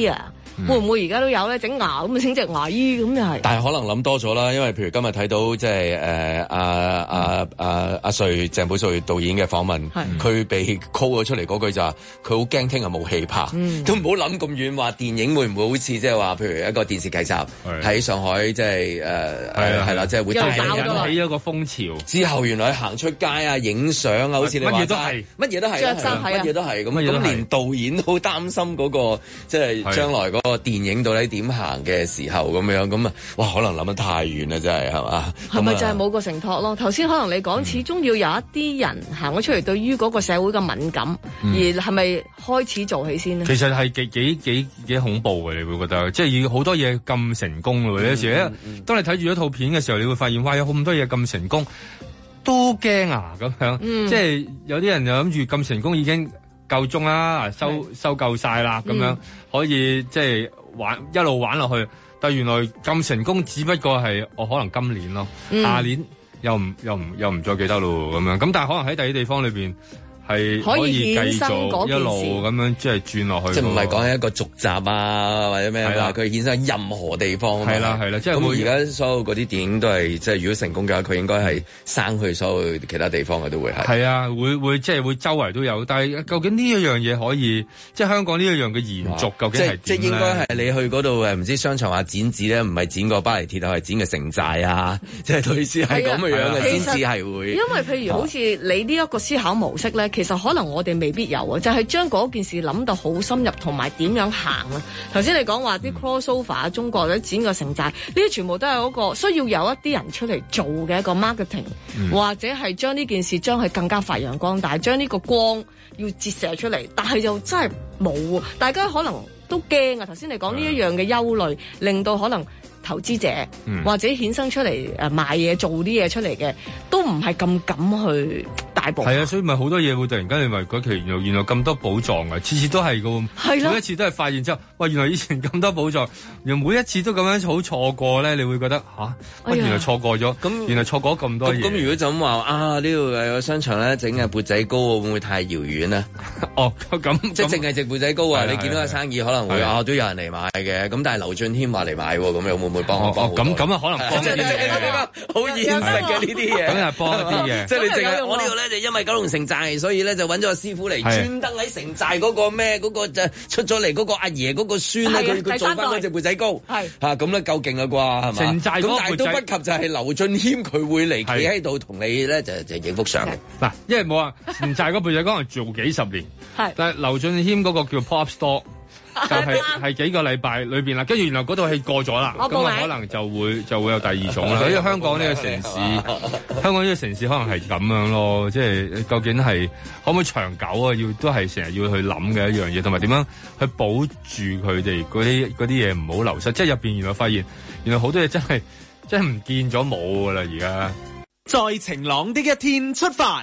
嗯、會唔會而家都有咧？整牙咁啊，整隻牙醫咁又係。 但係可能諗多咗啦，因為譬如今日睇到即係誒阿阿阿阿瑞鄭保瑞導演嘅訪問，佢被 call 咗出嚟嗰句就話佢好驚聽日冇戲拍，嗯、都唔好諗咁遠話電影會唔會好似即係話譬如一個電視劇集喺上海即係誒係係啦，即係會帶起一個風潮。 之後原來行出街啊、影相啊，好似你話乜嘢都係，乜嘢都係，乜嘢都係咁，咁連導演都擔心嗰個即係將來嗰個電影到底點行嘅時候咁樣，咁啊哇可能諗得太遠啦，真係係嘛？ 係咪就係冇個承託咯？頭先可能你講，始終要有一啲人行咗出嚟，對於嗰個社會嘅敏感，嗯、而係咪開始做起先呢？ 其實係幾幾幾幾恐怖嘅，你會覺得即係好多嘢咁成功咯。有時咧，當你睇住一套片嘅時候，你會發現哇，有咁多嘢咁成功，都驚啊咁樣。嗯、即係有啲人就諗住咁成功已經夠鐘啦，收收夠晒啦，咁樣、嗯、可以即係玩一路玩落去。但原來咁成功，只不過係我可能今年咯，下、嗯、年又唔又唔又唔再記得咯咁樣。咁但係可能喺第啲地方裏邊。係可以繼續一路咁樣即係轉落去， 即係唔係講一個續集啊或者咩話，佢衍生任何地方。 係啦係啦，即係咁而家所有嗰啲電影都係即係如果成功嘅話，佢應該係生去所有其他地方嘅都會係。 係啊，會會即係會周圍都有，但係究竟呢一樣嘢可以即係香港呢一樣嘅延續究竟係點咧？ 即係應該係你去嗰度誒唔知商場話剪紙咧，唔係剪個巴黎鐵塔，係剪個城寨啊！即係類似係咁嘅樣嘅先至係會。 因為譬如好似你呢一個思考模式咧。其實可能我哋未必有啊，就係將嗰件事諗到好深入，同埋點樣行啊？頭先你講話啲 crossover 啊，中國咧剪個城寨，呢啲全部都係嗰個需要有一啲人出嚟做嘅一個 marketing，嗯、或者係將呢件事將佢更加發揚光大，將呢個光要折射出嚟。但係又真係冇，大家可能都驚啊！頭先你講呢一樣嘅憂慮，令到可能投資者、嗯、或者衍生出嚟誒賣嘢做啲嘢出嚟嘅，都唔係咁敢去大步。 係啊，所以咪好多嘢會突然間你咪嗰期原來原來咁多寶藏啊，次次都係噶，每一次都係發現之後，哇！原來以前咁多寶藏，原來每一次都咁樣好錯過咧，你會覺得吓，乜、啊、原來錯過咗？咁、哎、原來錯過咁多嘢。 咁如果就咁話啊，呢度有個商場咧整嘅缽仔糕會唔會太遙遠啊？ 哦，咁即係淨係食缽仔糕啊！你見到個生意可能會啊都有人嚟買嘅，咁但係劉俊謙話嚟買喎，咁有冇會幫我幫？ 咁咁啊，可能幫啲好現實嘅呢啲嘢， 咁係幫一啲嘢。 即係你淨係我呢度咧，就因為九龍城寨，所以咧就揾咗個師傅嚟專登喺城寨嗰個咩嗰個就出咗嚟嗰個阿爺嗰個孫咧，佢佢做翻嗰隻缽仔糕，係嚇咁咧夠勁啦啩，係嘛？ 城寨咁但係都不及就係劉俊謙佢會嚟企喺度同你咧就就影幅相。 嗱，因為冇啊，城寨嗰缽仔糕可能做幾十年，係，但係劉俊謙嗰個叫 Pop Store。就係、是、係幾個禮拜裏邊啦，跟住原來嗰套戲過咗啦，咁啊可能就會就會有第二種啦。因為香港呢個城市，香港呢個城市可能係咁樣咯，即係究竟係可唔可以長久啊？要都係成日要去諗嘅一樣嘢，同埋點樣去保住佢哋嗰啲嗰啲嘢唔好流失。即係入邊原來發現，原來好多嘢真係真係唔見咗冇噶啦，而家。 在晴朗的一天出發。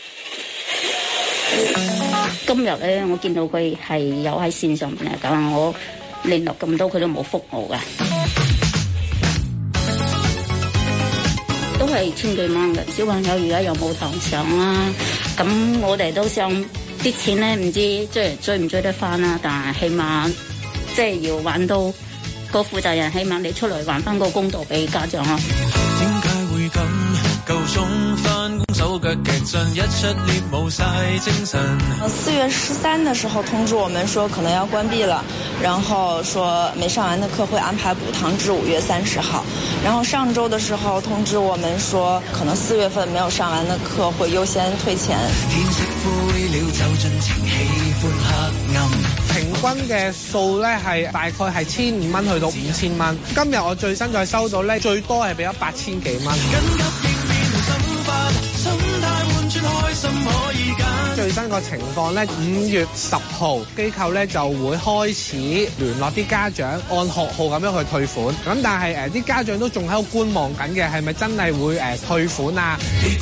今日咧，我見到佢係有喺線上面啊，但係我聯絡咁多，佢都冇覆我噶，都係千幾蚊嘅。小朋友而家又冇堂上啦，咁我哋都想啲錢咧，唔知追追唔追得翻啦，但係起碼即係要揾到個負責人，起碼你出嚟還翻個公道俾家長咯。點解會咁？夠鐘返工手腳極盡，一出獵冇晒精神。四月十三的時候通知我們說可能要關閉了，然後說沒上完的課會安排補堂至五月三十號。然後上周的時候通知我們說可能四月份沒有上完的課會優先退錢。天色灰了就盡情喜歡黑暗。平均嘅數咧係大概係千五蚊去到五千蚊。今日我最新再收到咧，最多係俾咗八千幾蚊。最新個情況咧，五月十號機構咧就會開始聯絡啲家長，按學號咁樣去退款。咁但係誒啲家長都仲喺度觀望緊嘅，係咪真係會誒、呃、退款啊？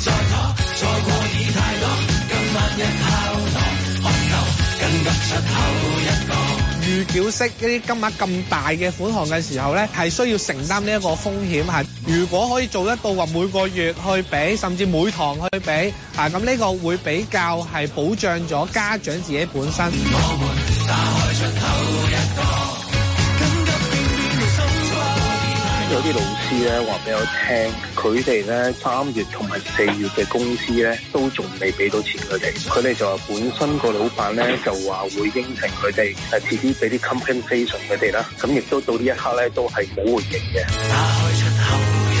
預繳式一啲金額咁大嘅款項嘅時候咧，係需要承擔呢一個風險嚇。如果可以做得到話每個月去俾，甚至每堂去俾，啊咁呢個會比較係保障咗家長自己本身。我們打開出頭一個有啲老師咧話俾我聽，佢哋咧三月同埋四月嘅工資咧都仲未俾到錢佢哋，佢哋就話本身個老闆咧就話會應承佢哋誒遲啲俾啲 compensation 佢哋啦，咁亦都到呢一刻咧都係冇回應嘅。 打開出口一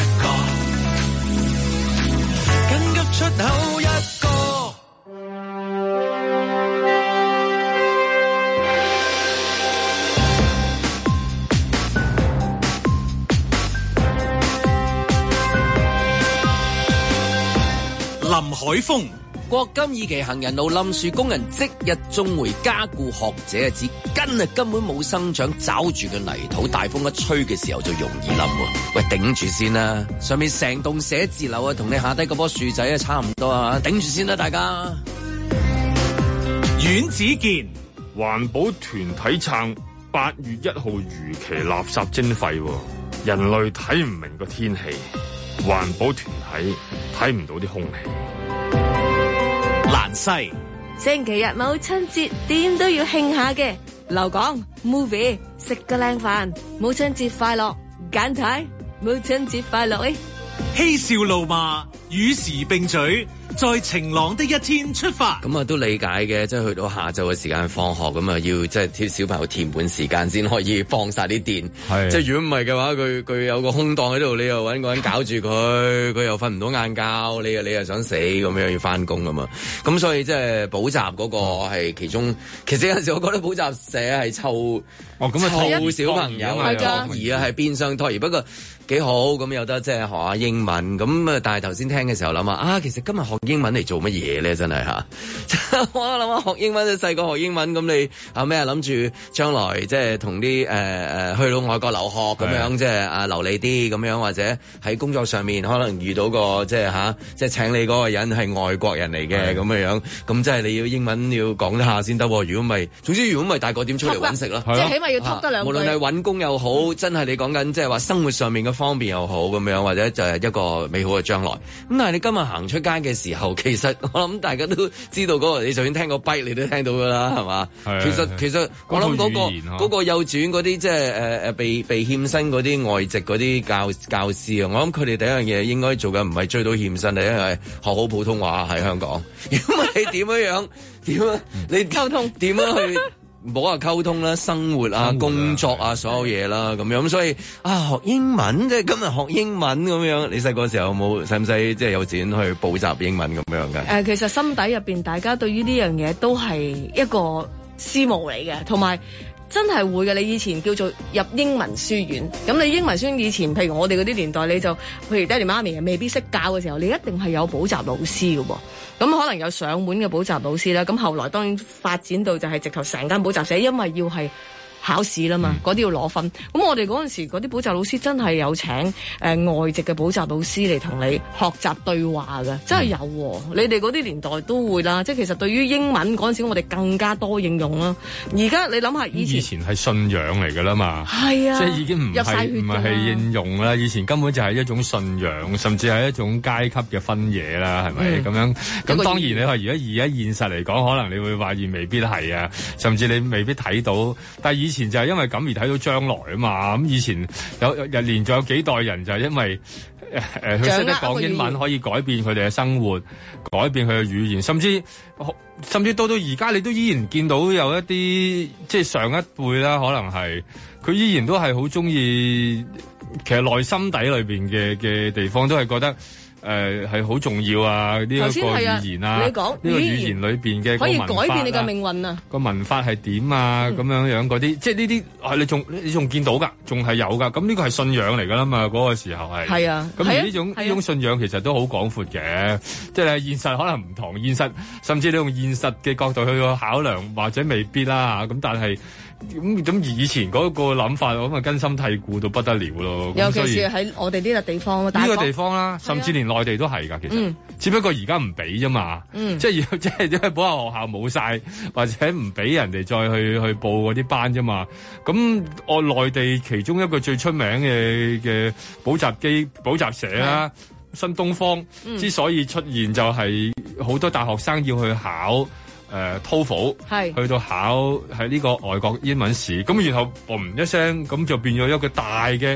個，緊急出口一個。 林海峰， 國金二期行人路冧樹，工人即日鐘回加固，學者啊指根啊根本冇生長，抓住個泥土，大風一吹嘅時候就容易冧喎。喂，頂住先啦，上面成棟寫字樓啊，同你下低嗰棵樹仔啊差唔多啊，頂住先啦，大家。 阮子健， 環保團體撐八月一號如期垃圾徵費，人類睇唔明個天氣，環保團體睇唔到啲空氣。 蘭西， 星期日母親節點都要慶下嘅。留講 movie 食個靚飯，母親節快樂。簡太母親節快樂誒！ 嬉笑怒罵與時並舉，在晴朗的一天出發。 咁啊都理解嘅，即係去到下晝嘅時間放學，咁啊要即係啲小朋友填滿時間先可以放晒啲電。係，即係如果唔係嘅話，佢佢有個空檔喺度，你又搵個人搞住佢，佢又瞓唔到晏覺，你又你又想死咁樣要翻工㗎嘛。咁所以即係補習嗰個係其中，其實有陣時我覺得補習社係湊哦咁啊湊小朋友係托兒啊，係變相托兒，不過。幾好咁有得即係學下英文咁啊！但係頭先聽嘅時候諗下啊，其實今日學英文嚟做乜嘢咧？真係嚇！我諗下學英文，細個學英文咁你啊咩諗住將來即係同啲誒誒去到外國留學咁樣，即係啊流利啲咁樣，或者喺工作上面可能遇到個即係嚇，即係請你嗰個人係外國人嚟嘅咁嘅樣，咁即係你要英文要講得下先得。如果唔係，總之如果唔係大個點出嚟揾食咯？ 即係起碼要託得兩句。 無論係揾工又好，真係你講緊即係話生活上面嘅方便又好咁樣，或者就係一個美好嘅將來。咁但係你今日行出街嘅時候，其實我諗大家都知道嗰個，你就算聽個跛，你都聽到㗎啦，係嘛？其實其實我諗嗰個嗰個幼稚園嗰啲即係誒誒被被欠薪嗰啲外籍嗰啲教教師啊，我諗佢哋第一樣嘢應該做嘅唔係追到欠薪，第一係學好普通話喺香港。如果你點樣樣點啊？你溝通點樣去？唔好話溝通啦，生活啊、工作啊，所有嘢啦，咁樣咁，所以啊，學英文即係今日學英文咁樣。你細個時候有冇使唔使即係有錢去補習英文咁樣嘅？誒、 呃，其實心底入邊，大家對於呢樣嘢都係一個思慕嚟嘅，同埋。真係會嘅，你以前叫做入英文書院，咁你英文書院以前，譬如我哋嗰啲年代，你就譬如爹哋媽咪未必識教嘅時候，你一定係有補習老師嘅喎，咁可能有上門嘅補習老師啦，咁後來當然發展到就係直頭成間補習社，因為要係考試啦嘛，嗰啲要攞分。咁我哋嗰陣時嗰啲補習老師真係有請誒、呃、外籍嘅補習老師嚟同你學習對話嘅，真係有喎。你哋嗰啲年代都會啦，即係其實對於英文嗰陣時，我哋更加多應用啦。而家你諗下以前， 以前係信仰嚟㗎啦嘛， 係啊， 即係已經唔係唔係係應用啦。以前根本就係一種信仰，甚至係一種階級嘅分野啦，係咪咁樣？咁當然你話如果而家現實嚟講，可能你會發現未必係啊，甚至你未必睇到。但係以以前就係因為咁而睇到將來啊嘛，咁以前有有連續有幾代人就係因為誒誒佢識得講英文可以改變佢哋嘅生活，改變佢嘅語言，甚至甚至到到而家你都依然見到有一啲即係上一輩啦，可能係佢依然都係好中意，其實內心底裏邊嘅嘅地方都係覺得。誒係好重要啊！呢、這、一個語言啊，呢個語言裏邊嘅可以改變你嘅命運啊！ 個文法係點啊？咁、嗯、樣樣嗰啲，即係呢啲係你仲你仲見到㗎，仲係有㗎。咁呢個係信仰嚟㗎啦嘛，嗰、那個時候係。係啊。咁而呢種呢、啊、種信仰其實都好廣闊嘅，即係現實可能唔同，現實甚至你用現實嘅角度去考量，或者未必啦。咁但係。咁咁以前嗰個諗法，咁啊根深蒂固到不得了咯。 尤其是喺我哋呢個地方，呢、呢個地方啦，甚至連內地都係㗎。其實， 嗯、 只不過而家唔俾啫嘛。嗯、即係要即係因為補習學校冇晒，或者唔俾人哋再去去報嗰啲班啫嘛。咁我內地其中一個最出名嘅嘅補習機補習社啦，新東方、嗯、之所以出現就係好多大學生要去考。誒 TOEFL 係去到考喺呢個外國英文試，咁然後嘣一聲咁就變咗一個大嘅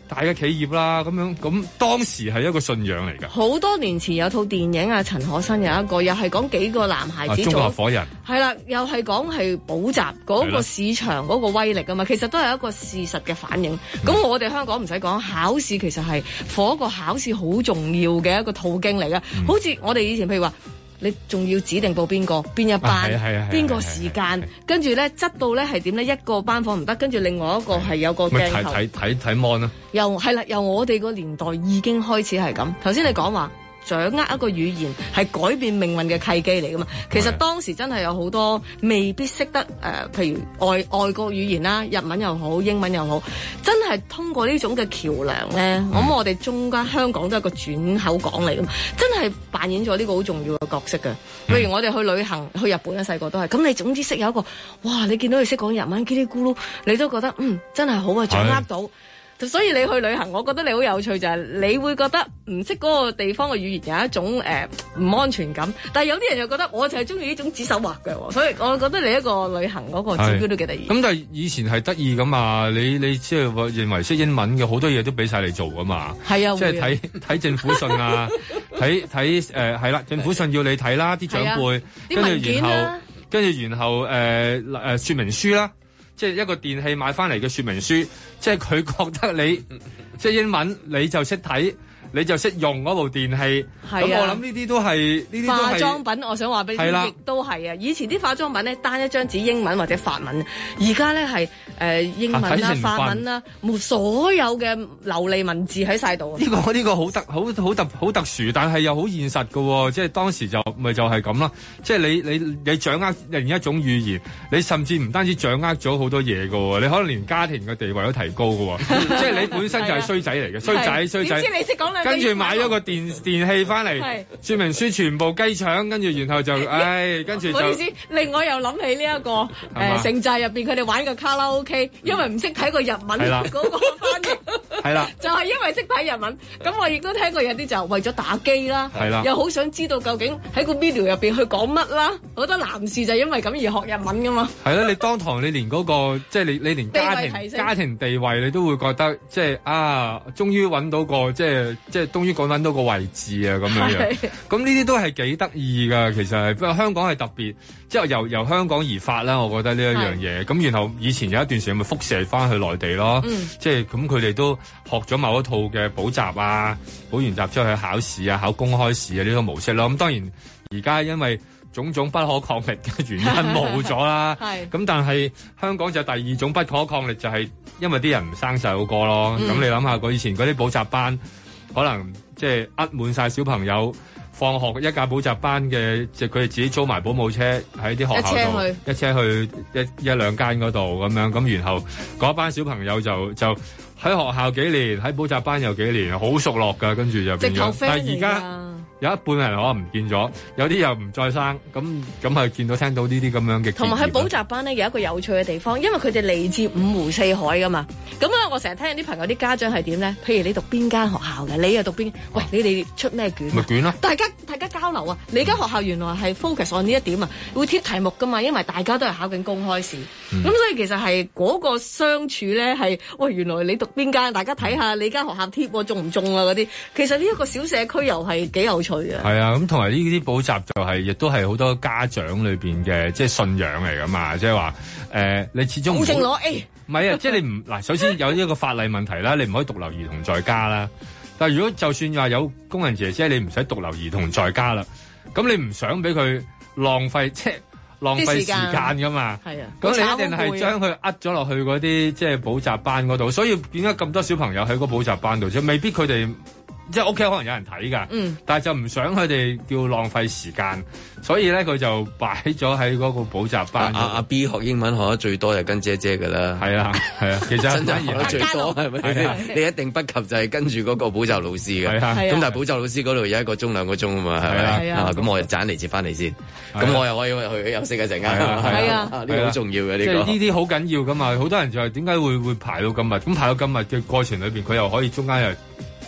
大嘅企業啦，咁樣咁當時係一個信仰嚟㗎。 好多年前有套電影啊，陳可辛有一個，又係講幾個男孩子做、 啊、中國合伙人， 係啦，又係講係補習嗰個市場嗰個威力啊嘛，其實都係一個事實嘅反映。咁、嗯、我哋香港唔使講，考試其實係嗰個考試好重要嘅一個途徑嚟嘅，嗯、好似我哋以前譬如話。你仲要指定報邊個邊一班，邊、啊、個時間，跟住咧質到咧係點咧？一個班房唔得，跟住另外一個係有個鏡頭。 睇睇睇睇 mon 啦。 又係啦，由我哋個年代已經開始係咁。頭先你講話掌握一個語言係改變命運嘅契機嚟噶嘛？其實當時真係有好多未必識得誒、呃，譬如外外國語言啦，日文又好，英文又好，真係通過呢種嘅橋梁咧，咁、嗯、我哋中間香港都係個轉口港嚟噶嘛，真係扮演咗呢個好重要嘅角色嘅。譬如我哋去旅行去日本咧，細個都係咁，你總之識有一個，哇！你見到佢識講日文，嘰哩咕嚕，你都覺得嗯真係好啊，掌握到。所以你去旅行，我覺得你好有趣就係、是、你會覺得唔識嗰個地方嘅語言有一種誒唔、呃、安全感，但係有啲人又覺得我就係中意呢種指手畫腳，所以我覺得你一個旅行嗰個指標都幾得意。 咁但係以前係得意㗎嘛，你你即係話認為識英文嘅好多嘢都俾晒你做㗎嘛，係啊，即係睇睇政府信啊，睇睇誒係啦，政府信要你睇啦，啲長輩，跟住、啊、然後跟住然後誒誒、呃呃、說明書啦。即係一個電器買翻嚟嘅說明書，即係佢覺得你即係英文你就識睇，你就識用嗰部電器。咁、啊、我諗呢啲都係呢啲化妝品。我想話俾你聽，亦都係啊！以前啲化妝品咧單一張紙英文或者法文，而家咧係誒英文啦、啊、法文啦、啊，冇所有嘅流利文字喺晒度。呢、這個呢、這個好特好好特好特殊，但係又好現實㗎喎、哦。即係當時就咪就係咁啦。即係你你你掌握另一種語言，你甚至唔單止掌握咗好多嘢㗎喎，你可能連家庭嘅地位都提高㗎喎。即係你本身就係衰仔嚟嘅，衰仔衰仔。點知你識講兩句？跟住買咗個電電器翻嚟，說明書全部雞腸，跟住然後就，唉，跟住就。唔好意思，令我又諗起呢、這、一個誒、呃、城寨入邊佢哋玩嘅卡拉 OK，因為唔識睇個日文嗰個翻譯，係啦，就係因為識睇日文。咁我亦都聽過有啲就為咗打機啦，係啦，又好想知道究竟喺個 video 入邊去講乜啦。好多男士就因為咁而學日文噶嘛。係啦，你當堂你連嗰、那個即係你你連家庭家庭地位你都會覺得即係啊，終於揾到個即係即係終於講揾到個位置啊咁樣樣。咁呢啲都係幾得意㗎，其實係不過香港係特別，即係由由香港而發啦。我覺得呢一樣嘢。咁然後以前有一段時間咪輻射翻去內地咯，嗯、即係咁佢哋都學咗某一套嘅補習啊，補完習之後去考試啊，考公開試啊呢個模式咯。咁當然而家因為種種不可抗力嘅原因冇咗啦。咁但係香港就第二種不可抗力就係因為啲人唔生細路哥咯。咁、嗯、你諗下，佢以前嗰啲補習班可能即係呃滿晒小朋友。放學一架補習班嘅，即係佢哋自己租埋保姆車喺啲學校度，一車去一一兩間嗰度咁樣，咁然後嗰班小朋友就就喺學校幾年，喺補習班又幾年，好熟絡㗎，跟住就變咗。但係而家有一半人可能唔見咗，有啲又唔再生，咁咁係見到聽到呢啲咁樣嘅。同埋喺補習班咧有一個有趣嘅地方，因為佢哋嚟自五湖四海㗎嘛。咁啊，我成日聽啲朋友啲家長係點咧？譬如你讀邊間學校嘅，你又讀邊？喂，你哋出咩卷？咪卷咯！大家大家交流啊！你間學校原來係 focus on 呢一點啊，會貼題目㗎嘛，因為大家都係考緊公開試。咁、嗯、所以其實係嗰個相處咧係，喂，原來你讀邊間？大家睇下你間學校貼喎，中唔中啊嗰啲。其實呢一個小社區又係幾有趣。係啊，咁同埋呢啲補習就係、是，亦都係好多家長裏邊嘅即係信仰嚟噶嘛，即係話誒，你始終保證攞 A， 唔係啊，即係你唔嗱，首先有一個法例問題啦，你唔可以獨留兒童在家啦。但係如果就算話有工人姐姐，你唔使獨留兒童在家啦，咁你唔想俾佢浪費即係浪費時間噶嘛？係啊，咁你一定係將佢呃咗落去嗰啲即係補習班嗰度，所以點解咁多小朋友喺個補習班度啫？未必佢哋。即係屋企可能有人睇㗎，嗯、但係就唔想佢哋叫浪費時間，所以咧佢就擺咗喺嗰個補習班。阿、啊、阿 B 學英文學得最多就跟姐姐㗎啦，係啊係啊，其實真係學得最多係咪？你一定不及就係跟住嗰個補習老師嘅，咁、啊、但係補習老師嗰度有一個鐘兩個鐘啊嘛，係咪啊？咁我就揀嚟接翻嚟先，咁、啊、我又可以去休息一陣間。係啊，呢個好重要嘅呢個。呢啲好緊要㗎嘛，好多人就係點解會會排到咁密？咁排到咁密嘅過程裏邊，佢又可以中間又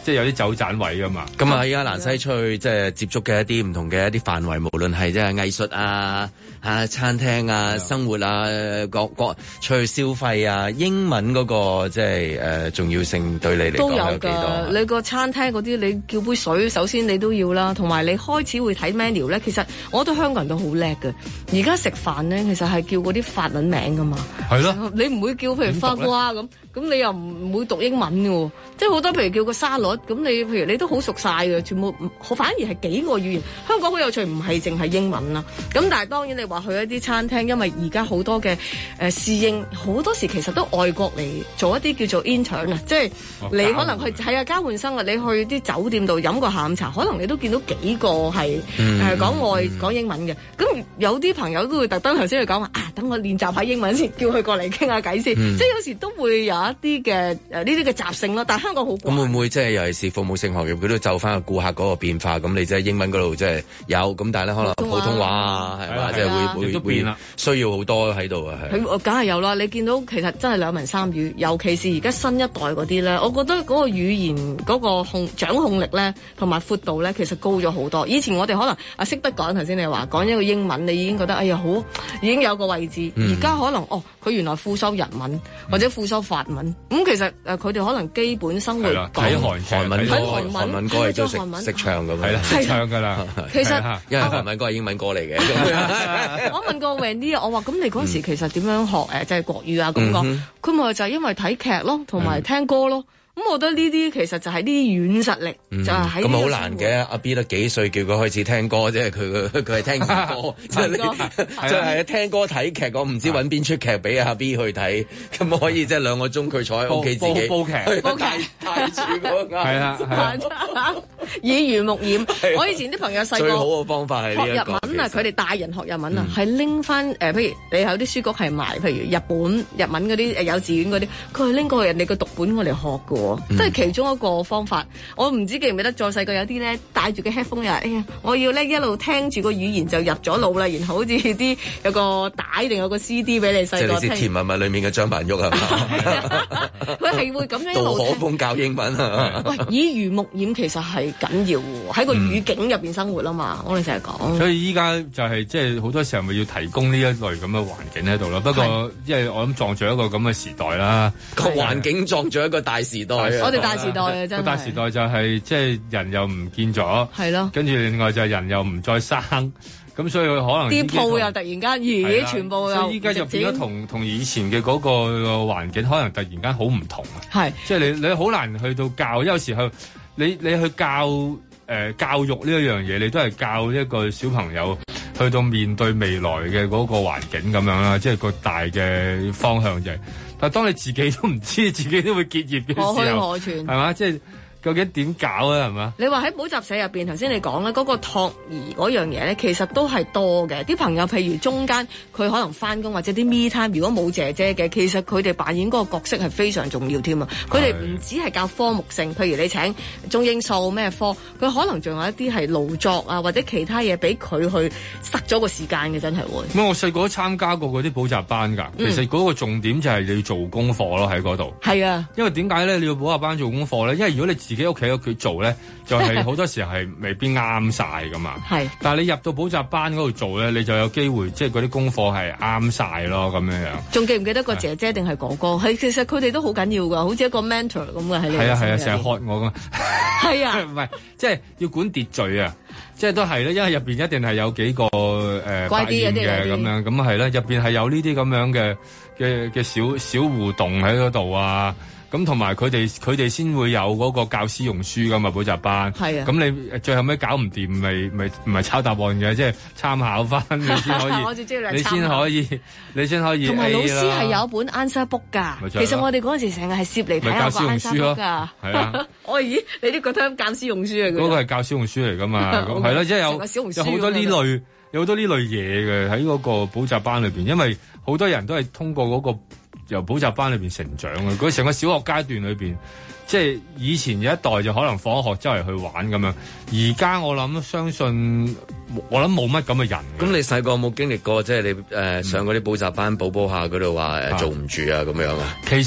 即係有啲走盞位噶嘛。 咁啊，依家蘭西出去即係接觸嘅一啲唔同嘅一啲範圍，無論係即係藝術啊、啊餐廳啊、生活啊、各各出去消費啊，英文嗰個即係誒重要性對你嚟講有幾多？ 你個餐廳嗰啲，你叫杯水，首先你都要啦，同埋你開始會睇 menu 咧。其實我覺得香港人都好叻嘅。而家食飯咧，其實係叫嗰啲法文名噶嘛。係咯，你唔會叫譬如花瓜咁，咁你又唔會讀英文嘅喎。即係好多譬如叫個沙律，咁你譬如你都好熟晒嘅，全部反而係幾個語言。香港好有趣，唔係淨係英文啦。咁但係當然你話去一啲餐廳，因為而家好多嘅誒侍應，好多時其實都外國嚟做一啲叫做 intern 啊，即係你可能去係啊交換生啊，你去啲酒店度飲個下午茶，可能你都見到幾個係誒講外講英文嘅。咁有啲朋友都會特登頭先去講話啊，等我練習下英文先，叫佢過嚟傾下偈先。嗯、即係有時都會有一啲嘅誒呢啲嘅習性咯。但係香港好咁會唔會即係尤其是服務性行業，佢都就翻個顧客嗰個變化。咁你即係英文嗰度即係有，咁但係咧可能普通話啊係嘛，即係會會會需要好多喺度啊係。 佢梗係有啦，你見到其實真係兩文三語，尤其是而家新一代嗰啲咧，我覺得嗰個語言嗰個控掌控力咧，同埋闊度咧，其實高咗好多。以前我哋可能啊識得講頭先你話講一個英文，你已經覺得哎呀好已經有個位置。而家、嗯、可能哦，佢原來副修日文或者副修法文，咁、嗯、其實誒佢哋可能基本生活講睇韓韓文， 睇韓文， 韓文歌係都識識唱㗎嘛， 係啦，識唱㗎啦。 其實因為韓文歌係英文歌嚟嘅。 我問過 Wendy 我話咁你嗰時其實點樣學誒即係國語啊咁講？佢咪、嗯、就係因為睇劇咯，同埋聽歌咯。咁我覺得呢啲其實就係呢啲軟實力，嗯、就係喺咁好難嘅。阿 B 得幾歲叫佢開始聽歌啫？佢佢佢係聽歌，即係你即係聽歌睇劇。我唔知揾邊出劇俾阿 B 去睇，咁可以即係兩個鐘佢坐喺屋企自己煲劇， 煲劇睇住嗰個係啊， 耳濡目染。我以前啲朋友細個最好嘅方法係學日文啊，佢哋大人學日文啊，係拎翻誒，譬如你有啲書局係賣，譬如日本日文嗰啲誒幼稚園嗰啲，佢係拎過人哋個讀本我嚟學嘅。即係、嗯、其中一個方法，我唔知記唔記得再細個有啲咧帶住嘅 headphone 又，哎呀，我要咧一路聽住個語言就入咗腦啦，然後好似啲有個帶定有個 C D 俾你細個聽。即係你知甜蜜蜜裏面嘅張曼玉係嘛？佢係會咁樣一路聽。杜可風教英文啊！喂，耳濡目染其實係緊要喎，喺個語境入邊生活啊嘛，嗯、我哋成日講。 所以依家就係即係好多時候咪要提供呢一類咁嘅環境喺度咯。不過因為我諗撞咗一個咁嘅時代啦， 個環境撞咗一個大時代。 我哋大時代啊，真係。 個大時代就係即係人又唔見咗，係咯。跟住另外就係人又唔再生，咁所以佢可能啲鋪又突然間咦，全部又。 所以依家就變咗同同以前嘅嗰個環境，可能突然間好唔同啊。 係， 即係你你好難去到教，有時候你你去教誒、呃、教育呢一樣嘢，你都係教一個小朋友去到面對未來嘅嗰個環境咁樣啦，即係個大嘅方向就係。但係當你自己都唔知，自己都會結業嘅時候， 可去可傳， 係嘛？即係究竟點搞啊？係嘛？ 你話喺補習社入邊，頭先你講咧嗰個托兒嗰樣嘢咧，其實都係多嘅。啲朋友譬如中間佢可能翻工或者啲 me time，如果冇姐姐嘅，其實佢哋扮演嗰個角色係非常重要添啊！佢哋唔止係教科目性，譬如你請中英數咩科，佢可能仲有一啲係勞作啊或者其他嘢俾佢去塞咗個時間嘅，真係會。 咁我細個都參加過嗰啲補習班㗎，其實嗰個重點就係你要做功課咯喺嗰度。係啊，因為點解咧？你要補習班做功課咧？因為如果你自己屋企佢做咧，就係、是、好多時候係未必啱晒噶嘛。係，但係你入到補習班嗰度做咧，你就有機會即係嗰啲功課係啱晒咯，咁樣樣。仲記唔記得個姐姐定係哥哥？係，其實佢哋都好緊要噶，好似一個 mentor 咁嘅喺你。係啊係啊，成日喝我噶。係啊，唔係即係要管秩序啊，即係都係咧，因為入邊一定係有幾個誒乖啲嘅咁樣，咁係咧，入邊係有呢啲咁樣嘅嘅嘅小小互動喺嗰度啊。咁同埋佢哋佢哋先會有嗰個教師用書噶嘛補習班，係啊。咁你最後尾搞唔掂，咪咪唔係抄答案嘅，即係參考翻你先可以，你先可以，你先可以。同埋老師係有一本 answer book 噶，其實我哋嗰陣時成日係攝嚟睇下個 answer book 噶。係啊，我咦，你都覺得教師用書啊？嗰個係教師用書嚟噶嘛？係咯，即係有有好多呢類有好多呢類嘢嘅喺嗰個補習班裏邊，因為好多人都係通過嗰個。由補習班裏邊成長嘅，佢成個小學階段裏邊，即係以前有一代就可能放學周圍去玩咁樣，而家我諗相信我諗冇乜咁嘅人。 咁你細個有冇經歷過即係你誒、呃、上嗰啲補習班補補下嗰度話做唔住啊咁樣啊？ 其實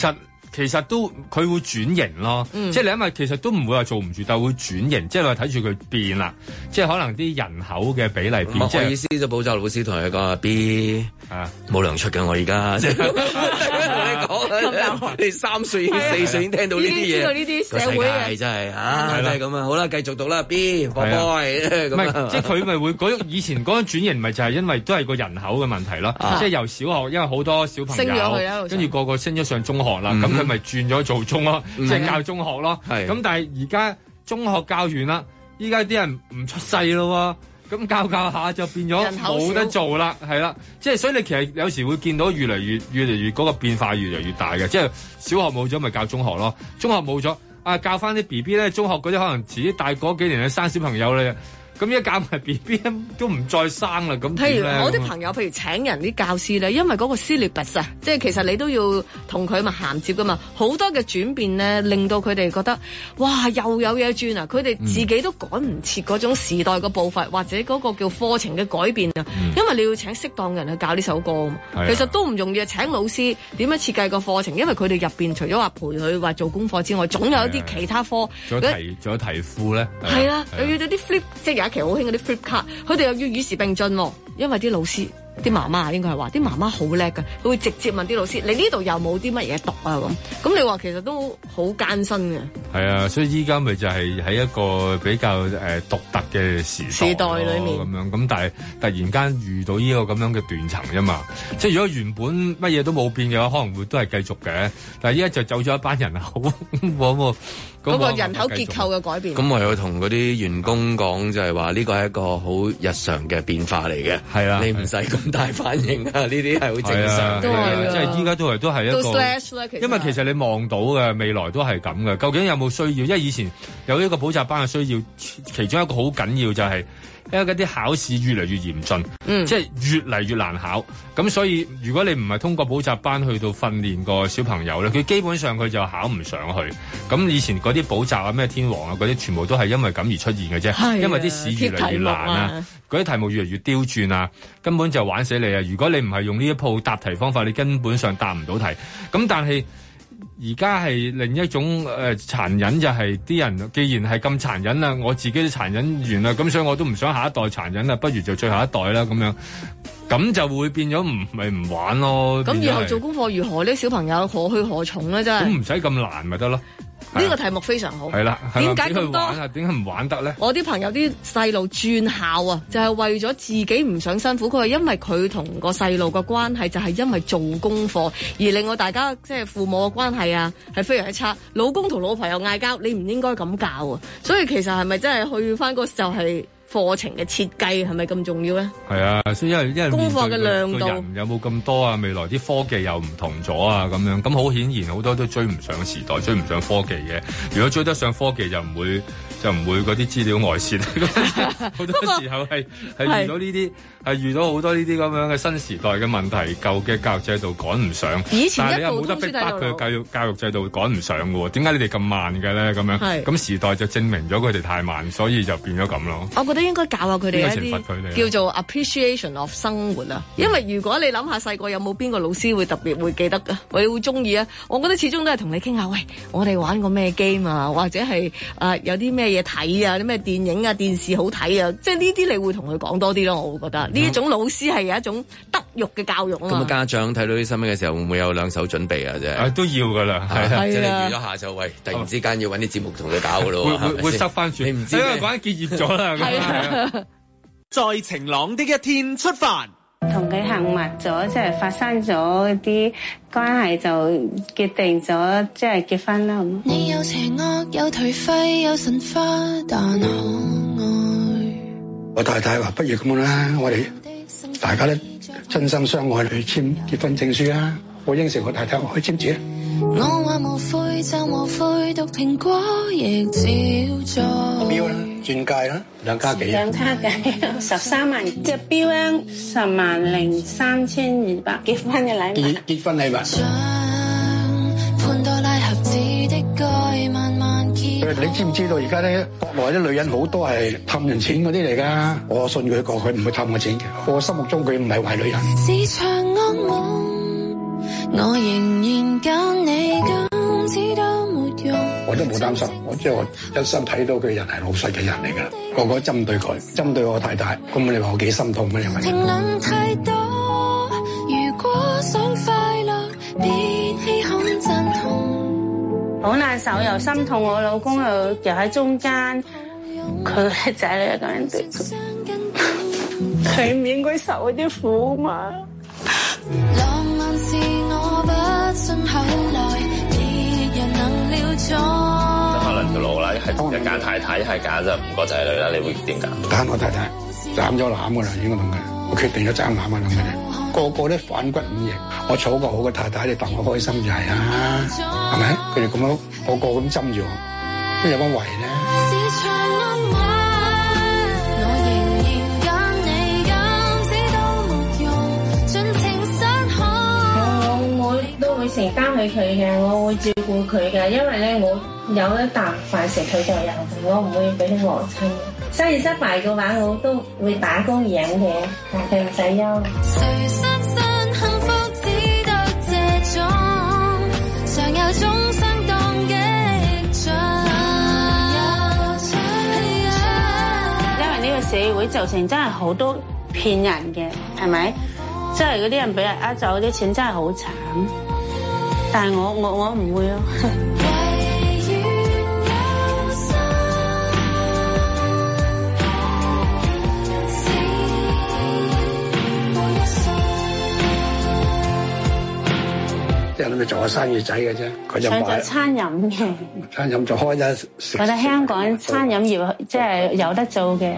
其實都佢會轉型咯， 嗯、 即係你因為其實都唔會話做唔住，但係會轉型，即係你話睇住佢變啦，即係可能啲人口嘅比例變。 即係意思就補習老師同佢講啊 B 啊冇糧出嘅我而家，即係同你講，你三歲已經四歲已經聽到呢啲嘢， 呢啲社會嘅真係啊，真係咁啊，好啦，繼續讀啦 B，波波係咁啊， 即係佢咪會嗰以前嗰種轉型咪就係因為都係個人口嘅問題咯，即係由小學因為好多小朋友跟住個個升咗上中學啦，咁佢咪轉咗做中咯，即係教中學咯。咁但係而家中學教完啦，依家啲人唔出世咯，咁教教下就變咗冇得做啦，係啦。即係所以你其實有時會見到越嚟越越嚟越嗰個變化越嚟越大嘅，即係小學冇咗咪教中學咯，中學冇咗啊教翻啲 B B 咧，中學嗰啲可能遲啲大嗰幾年去生小朋友咧。咁一教埋 B B 都唔再生啦，咁譬如我啲朋友，譬如請人啲教師咧，因為嗰個 syllabus 啊，即係其實你都要同佢咪銜接噶嘛，好多嘅轉變咧，令到佢哋覺得哇又有嘢轉啊！佢哋自己都趕唔切嗰種時代嘅步伐，或者嗰個叫課程嘅改變啊。嗯、因為你要請適當人去教呢首歌啊嘛，其實都唔容易啊。請老師點樣設計個課程，因為佢哋入邊除咗話陪佢話做功課之外，總有一啲其他科。 仲有題，仲有題庫咧。 係啦，又要啲 flip，即係有一期好興嗰啲 flip card，佢哋又要與時並進喎，因為啲老師。啲媽媽應該係話啲媽媽好叻㗎，佢會直接問啲老師：你呢度有冇啲乜嘢讀啊？咁咁你話其實都好艱辛嘅。 係啊，所以依家咪就係喺一個比較誒、呃、獨特嘅時代時代裡面咁樣，咁但係突然間遇到呢個咁樣嘅斷層啫嘛。即係如果原本乜嘢都冇變嘅話，可能會都係繼續嘅。但係依家就走咗一班人口，嗰、 嗰個人口結構嘅改變。 咁我又同嗰啲員工講，就係話呢個係一個好日常嘅變化嚟嘅。 係啊， 你唔使咁大反應啊！呢啲係好正常嘅， 啊、即係依家都係都係一個， 都因為其實你望到嘅未來都係咁嘅。究竟有冇需要？因為以前有一個補習班嘅需要，其中一個好緊要就係因為嗰啲考試越嚟越嚴峻， 嗯、 即係越嚟越難考。咁所以如果你唔係通過補習班去到訓練個小朋友咧，佢基本上佢就考唔上去。咁以前嗰啲補習啊、咩天王啊嗰啲，全部都係因為咁而出現嘅啫。 啊、 因為啲試越嚟越難啊。嗰啲題目越嚟越刁鑽啊，根本就玩死你啊！如果你唔係用呢一套答題方法，你根本上答唔到題。咁但係而家係另一種誒、呃、殘忍，就係啲人既然係咁殘忍啦，我自己都殘忍完啦，咁所以我都唔想下一代殘忍啦，不如就最後一代啦咁樣，咁就會變咗唔咪唔玩咯。 咁以後做功課如何呢？小朋友何去何從咧？真係咁唔使咁難咪得咯。 呢個題目非常好， 係啦， 點解咁多？ 點解唔玩得咧？ 我啲朋友啲細路轉校啊，就係、是、為咗自己唔想辛苦。佢話因為佢同個細路嘅關係就係因為做功課，而令到大家即係父母嘅關係啊，係非常之差。老公同老婆又嗌交，你唔應該咁教啊。所以其實係咪真係去翻個就係課程嘅設計係咪咁重要咧？ 係啊，所以因為因為功課嘅亮度人有冇咁多啊？未來啲科技又唔同咗啊，咁樣咁好顯然好多都追唔上時代，追唔上科技嘅。如果追得上科技，就唔會就唔會嗰啲資料外泄。好多時候係係遇到呢啲係遇到好多呢啲咁樣嘅新時代嘅問題，舊嘅教育制度趕唔上。 以前但係你又冇得逼迫佢嘅教育教育制度趕唔上嘅喎？點解你哋咁慢嘅咧？咁樣咁時代就證明咗佢哋太慢，所以就變咗咁咯。 我覺得應該教下佢哋一啲叫做 appreciation of 生活啊，因為如果你諗下細個有冇邊個老師會特別會記得㗎，或者會中意啊？我覺得始終都係同你傾下，喂，我哋玩過咩 game 啊，或者係啊、呃、有啲咩嘢睇啊，啲咩電影啊、電視好睇啊，即係呢啲你會同佢講多啲咯。我會覺得呢一種老師係有一種德育嘅教育啊嘛。 咁家長睇到啲新聞嘅時候，會唔會有兩手準備啊？即係、 啊、都要㗎啦，係啊， 即係你預咗下晝，喂，突然之間要揾啲節目同佢搞㗎咯， 會會會塞翻住， 你唔知因為嗰陣結業咗啦。 係啊。 在晴朗的一天出發， 同佢行密咗，即係發生咗啲關係，就決定咗即係結婚啦。 你有邪惡，有頹廢，有神化，但可愛。 我太太話不如咁樣啦，我哋大家都真心相愛去簽結婚證書啦。我應承我太太，我可以簽字。 我話無悔就無悔，毒蘋果亦照做。 標啦，鑽戒啦，兩家幾？ 兩家幾？十三萬，隻標咧十萬零三千二百，結婚嘅禮物。 結結婚禮物。 潘多拉盒子的蓋慢慢揭。 你知唔知道而家咧國內啲女人好多係氹人錢嗰啲嚟㗎？我信佢過，佢唔會氹我錢嘅。我心目中佢唔係壞女人。 是場惡夢，我仍然揀你揀。 子都沒用。 我都冇擔心，我即係我一心睇到佢人係老實嘅人嚟㗎，個個針對佢，針對我太太，咁你話我幾心痛咩？你問？ 評論太多，如果想快樂，別稀罕陣痛。 好難受又心痛，我老公又又喺中間，佢個仔女咁樣對佢，佢唔應該受嗰啲苦嘛。 浪漫是我不信口來，別人能料中。 可能條路啦，一係一揀太太，一係揀就五個仔女啦，你會點揀？ 揀我太太，斬咗攬㗎啦，應該同佢，我決定咗斬攬啊同佢哋，個個都反骨五型，我娶個好嘅太太，你戥我開心就係啊，係咪？佢哋咁樣個個咁針住我，都有乜為咧？ 都會承擔起佢嘅，我會照顧佢嘅，因為咧我有一啖飯食，佢就有，我唔會俾佢餓親。生意失敗嘅話，我都會打工養嘅，但佢唔使憂。誰相信幸福只得這種，常有種相當激進。因為呢個社會造成真係好多騙人嘅，係咪？即係嗰啲人俾人呃走啲錢真係好慘，但係我我我唔會咯。 即係諗住做下生意仔嘅啫，佢就想做餐飲嘅， 餐飲就開一食。 我覺得香港餐飲業即係有得做嘅。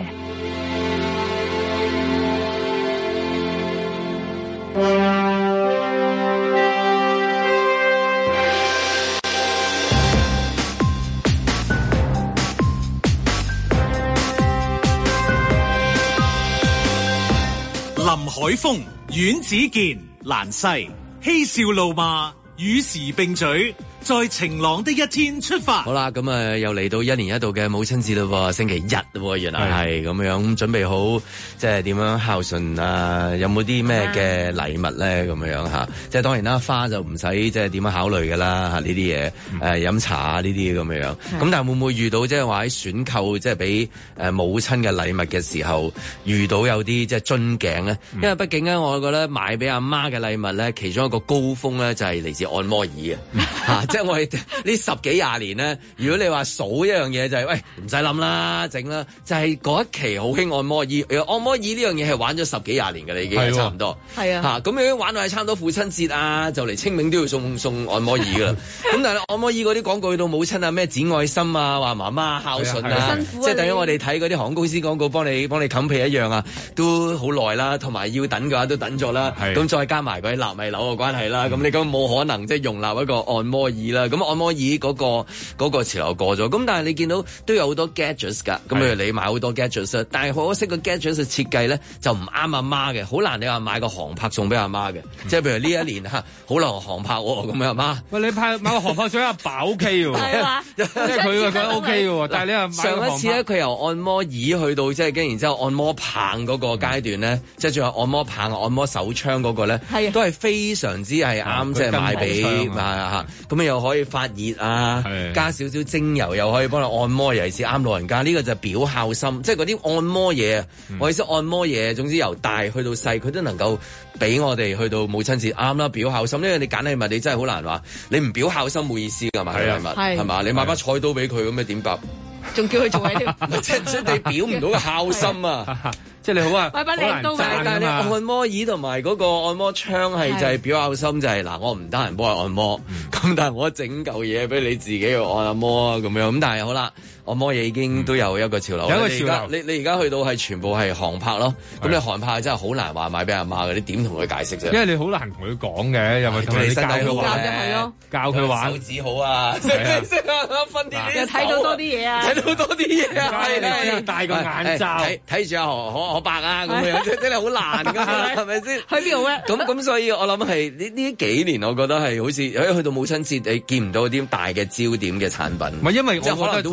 林海峰、阮子健、蘭西嬉笑怒罵，與時並舉，在晴朗的一天出發。 好啦，咁啊又嚟到一年一度嘅母親節咯，星期日咯，原來係咁樣，準備好即係點樣孝順啊？有冇啲咩嘅禮物咧？咁樣嚇，即係當然啦，花就唔使即係點樣考慮㗎啦嚇，呢啲嘢誒飲茶啊呢啲咁樣。咁但係會唔會遇到即係話喺選購即係俾誒母親嘅禮物嘅時候，遇到有啲即係樽頸咧？因為畢竟咧，我覺得買俾阿媽嘅禮物咧，其中一個高峰咧就係嚟自按摩椅啊嚇。即係我哋呢十幾廿年咧，如果你話數一樣嘢就係、是，喂唔使諗啦，整啦，就係、是、嗰一期好興按摩椅。按摩椅呢樣嘢係玩咗十幾廿年㗎啦，已經係差唔多。係啊，嚇咁樣玩到係差唔多父親節啊，就嚟清明都要送送按摩椅㗎啦。咁但係按摩椅嗰啲廣告去到母親啊，咩展愛心啊，話媽媽孝順啊，啊即係等於我哋睇嗰啲航空公司廣告幫你幫你冚被一樣啊，都好耐啦，同埋要等嘅話都等咗啦。咁再加埋嗰啲納米樓嘅關係啦，咁、嗯、你咁冇可能即係容納一個按摩椅啦，咁按摩椅嗰、嗰個嗰、嗰個潮流過咗，咁但係你見到都有好多 gadgets 㗎，咁譬如你買好多 gadgets，但係可惜個 gadgets 嘅設計咧就唔啱阿媽嘅，好難你話買個航拍送俾阿媽嘅，即係譬如呢一年嚇好流行航拍喎，咁樣阿媽，喂你派買個航拍送阿爸 OK 喎，係嘛，即係佢覺得 OK 嘅喎，但係你話上一次咧佢由按摩椅去到即係跟然之後按摩棒嗰個階段咧，即係仲有按摩棒、按摩手槍嗰個咧，都係非常之係啱，即係買俾嚇咁又可以發熱啊，加少少精油又可以幫你按摩，尤其是啱老人家。呢、這個就係表孝心，即係嗰啲按摩嘢、嗯。我意思按摩嘢，總之由大去到細，佢都能夠俾我哋去到母親節啱啦。表孝心，因為你揀禮物，你真係好難話，你唔表孝心冇意思㗎嘛。禮物係嘛？你買把菜刀俾佢咁，你點答？仲叫佢做嘢添？即係即係你表唔到個孝心啊！即係你好啊，買把靚刀，但係你按摩椅同埋嗰個按摩槍係就係表孝心，就係、是、嗱，我唔得閒幫佢按摩，咁、嗯、但係我整嚿嘢俾你自己去按下摩啊咁樣，咁但係好啦。按摩嘢已經都有一個潮流，有一個潮流。你你而家去到係全部係航拍咯，咁你航拍真係好難話買俾阿媽嘅，你點同佢解釋啫？因為你好難同佢講嘅，又咪同你教佢玩咧，教佢玩手指好啊，識唔識啊？分啲又睇到多啲嘢啊，睇到多啲嘢啊，係你戴個眼罩，睇睇住阿何可可伯啊咁樣，真真係好難㗎，係咪先？去邊度咧？咁咁，所以我諗係呢呢幾年，我覺得係好似去到母親節，你見唔到啲大嘅焦點嘅產品。唔係因為我覺得都會有，但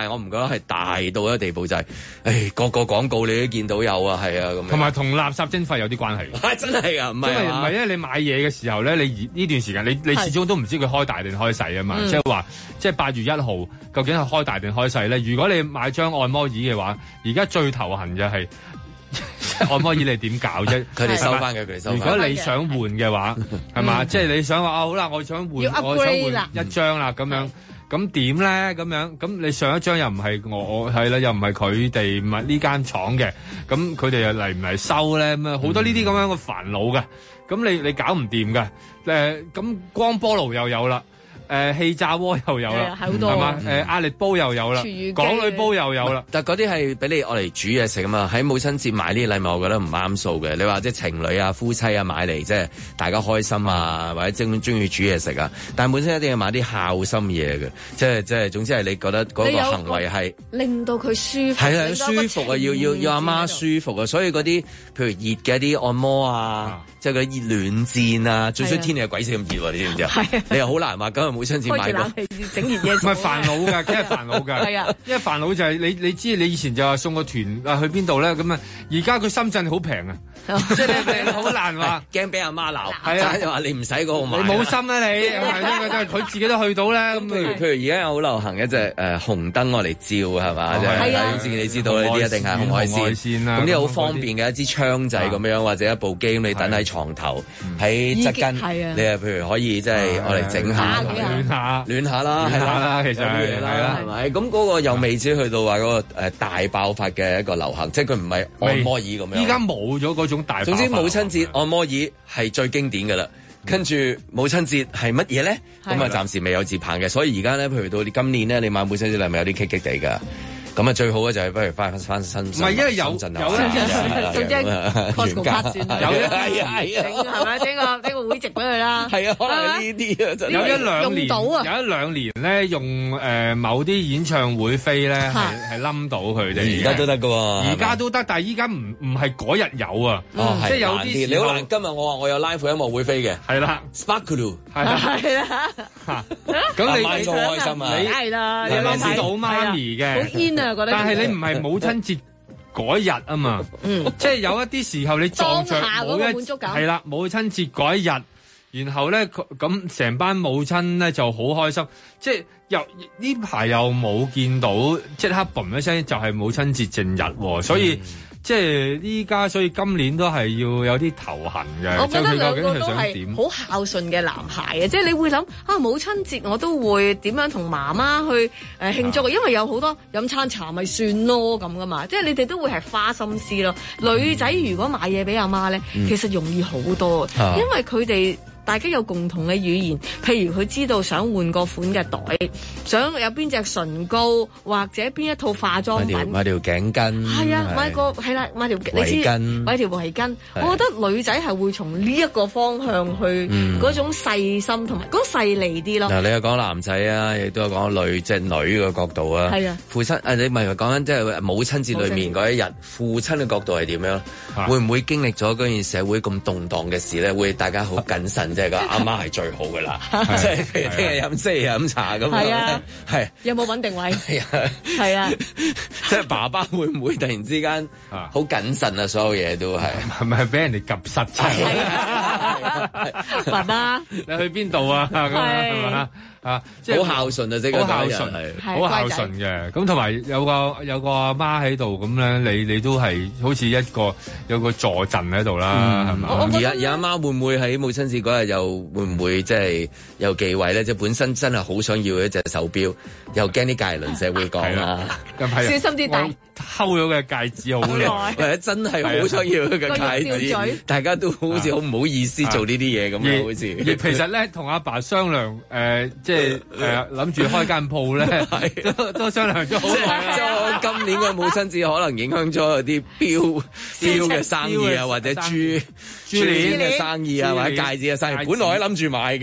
係我唔覺得係大到一個地步就係、是，誒個個廣告你都見到有啊，係啊咁。 同埋同垃圾徵費有啲關係。 係真係啊，唔係因為唔係因為你買嘢嘅時候咧，你呢段時間你你始終都唔知佢開大定開細啊嘛，即係話即係八月一號究竟係開大定開細咧？如果你買張按摩椅嘅話，而家最頭痕嘅係。按摩椅你點搞啫？ 佢哋收翻嘅，佢哋收翻。 如果你想換嘅話，係嘛？即係你想話啊，好啦，我想換，我想換一張啦，咁樣，咁點咧？咁樣，咁你上一張又唔係我，我係啦，又唔係佢哋唔係呢間廠嘅，咁佢哋又嚟唔嚟收咧？咁啊，好多呢啲咁樣嘅煩惱嘅，咁你你搞唔掂嘅，誒，咁光波爐又有啦。誒、呃、氣炸鍋又有啦，係嘛？誒壓力煲又有啦，港女煲又有啦。 但嗰啲係俾你我嚟煮嘢食啊嘛。喺母親節買呢啲禮物，我覺得唔啱數嘅。你話即係情侶啊、夫妻啊買嚟，即係大家開心啊，或者中中意煮嘢食啊。但係本身一定要買啲孝心嘢嘅，即係即係總之係你覺得嗰個行為係令到佢舒服， 係啊舒服啊，要要要阿媽舒服啊。所以嗰啲譬如熱嘅一啲按摩啊，即係嗰啲暖墊啊，最衰天氣係鬼死咁熱喎，你知唔知啊？你又好難話今日母親節買過。 整熱嘢， 唔係煩惱㗎，梗係煩惱㗎。係啊，因為煩惱就係你你知你以前就話送個團啊去邊度咧咁啊，而家佢深圳好平啊，即係你你好難話， 驚俾阿媽鬧。 係啊， 就話你唔使嗰個買。 你冇心啊你，係因為佢自己都去到咧。咁譬如譬如而家有好流行一隻誒紅燈我嚟照係嘛？係啊，好似你知道呢啲一定係紅外線啦。咁呢好方便嘅一支槍仔咁樣，或者一部機咁你等喺床頭喺側跟，你啊譬如可以即係我嚟整下暖下暖下啦，係啦，其實係啦，係咪？咁嗰個又未至去到話嗰個誒大爆發嘅一個流行，即係佢唔係按摩椅咁樣。 依家冇咗嗰種大爆發。 總之母親節按摩椅係最經典㗎啦。跟住母親節係乜嘢咧？咁啊暫時未有接棒嘅，所以而家咧，譬如到你今年咧，你買母親節禮物有啲棘棘地㗎。咁啊最好嘅就係不如翻翻新，唔係因為有有陣有原價算有係啊係啊， 係咪整個整個會籍俾佢啦？ 係啊，可能呢啲啊，真係有一兩年， 到啊， 有一兩年咧用誒某啲演唱會飛咧係係冧到佢哋， 而家都得㗎喎， 而家都得，但係依家唔唔係嗰日有啊，即係有啲你好難。今日我話我有 live 音樂會飛嘅， 係啦 ，Sparkle 係啦， 係啦， 咁你買咗開心啊， 你係啦， 你諗到媽咪嘅， 好煙啊！覺得， 但係你唔係母親節嗰日啊嘛，即係有一啲時候你撞着冇一係啦，母親節嗰一日，然後咧咁成班母親咧就好開心，即係又呢排又冇見到即刻嘣一聲就係母親節正日喎，所以。即係依家，所以今年都係要有啲頭痕嘅。 我覺得兩個都係好孝順嘅男孩啊！即係你會諗啊，母親節我都會點樣同媽媽去誒慶祝，因為有好多飲餐茶咪算咯咁噶嘛。即係你哋都會係花心思咯。女仔如果買嘢俾阿媽咧，其實容易好多，因為佢哋。大家有共同嘅語言，譬如佢知道想換個款嘅袋，想有邊隻唇膏或者邊一套化妝品， 買條頸巾， 係啊，買個係啦，買條你知買條圍巾。我覺得女仔係會從呢一個方向去嗰種細心同埋嗰種細膩啲咯。 嗱，你又講男仔啊，亦都有講女即係女嘅角度啊。係啊，父親誒，你咪係講緊即係母親節裏面嗰一日，父親嘅角度係點樣？會唔會經歷咗嗰件社會咁動盪嘅事咧？會大家好謹慎。即係個阿媽係最好噶啦，即係譬如聽日飲西飲茶咁樣，係有冇穩定位？ 係啊， 係啊， 即係爸爸會唔會突然之間好謹慎啊？所有嘢都係係咪俾人哋及實親？ 爸爸， 你去邊度啊？咁係嘛？啊， 即係好孝順啊！即係好孝順，係好孝順嘅。咁同埋有個有個阿媽喺度，咁咧你你都係好似一個有個助陣喺度啦，係嘛？ 而家而家阿媽會唔會喺母親節嗰日又會唔會即係有忌諱咧？即係本身真係好想要一隻手錶，又驚啲隔離鄰舍會講啊！ 小心啲戴偷咗嘅戒指好耐， 或者真係好想要佢嘅戒指，大家都好似好唔好意思做呢啲嘢咁樣，好似。 亦其實咧，同阿爸商量誒，即係誒諗住開間鋪咧，都都商量咗好耐。 即係我今年嘅母親節可能影響咗有啲錶錶嘅生意啊，或者珠珠鏈嘅生意啊，或者戒指嘅生意。本來諗住買嘅，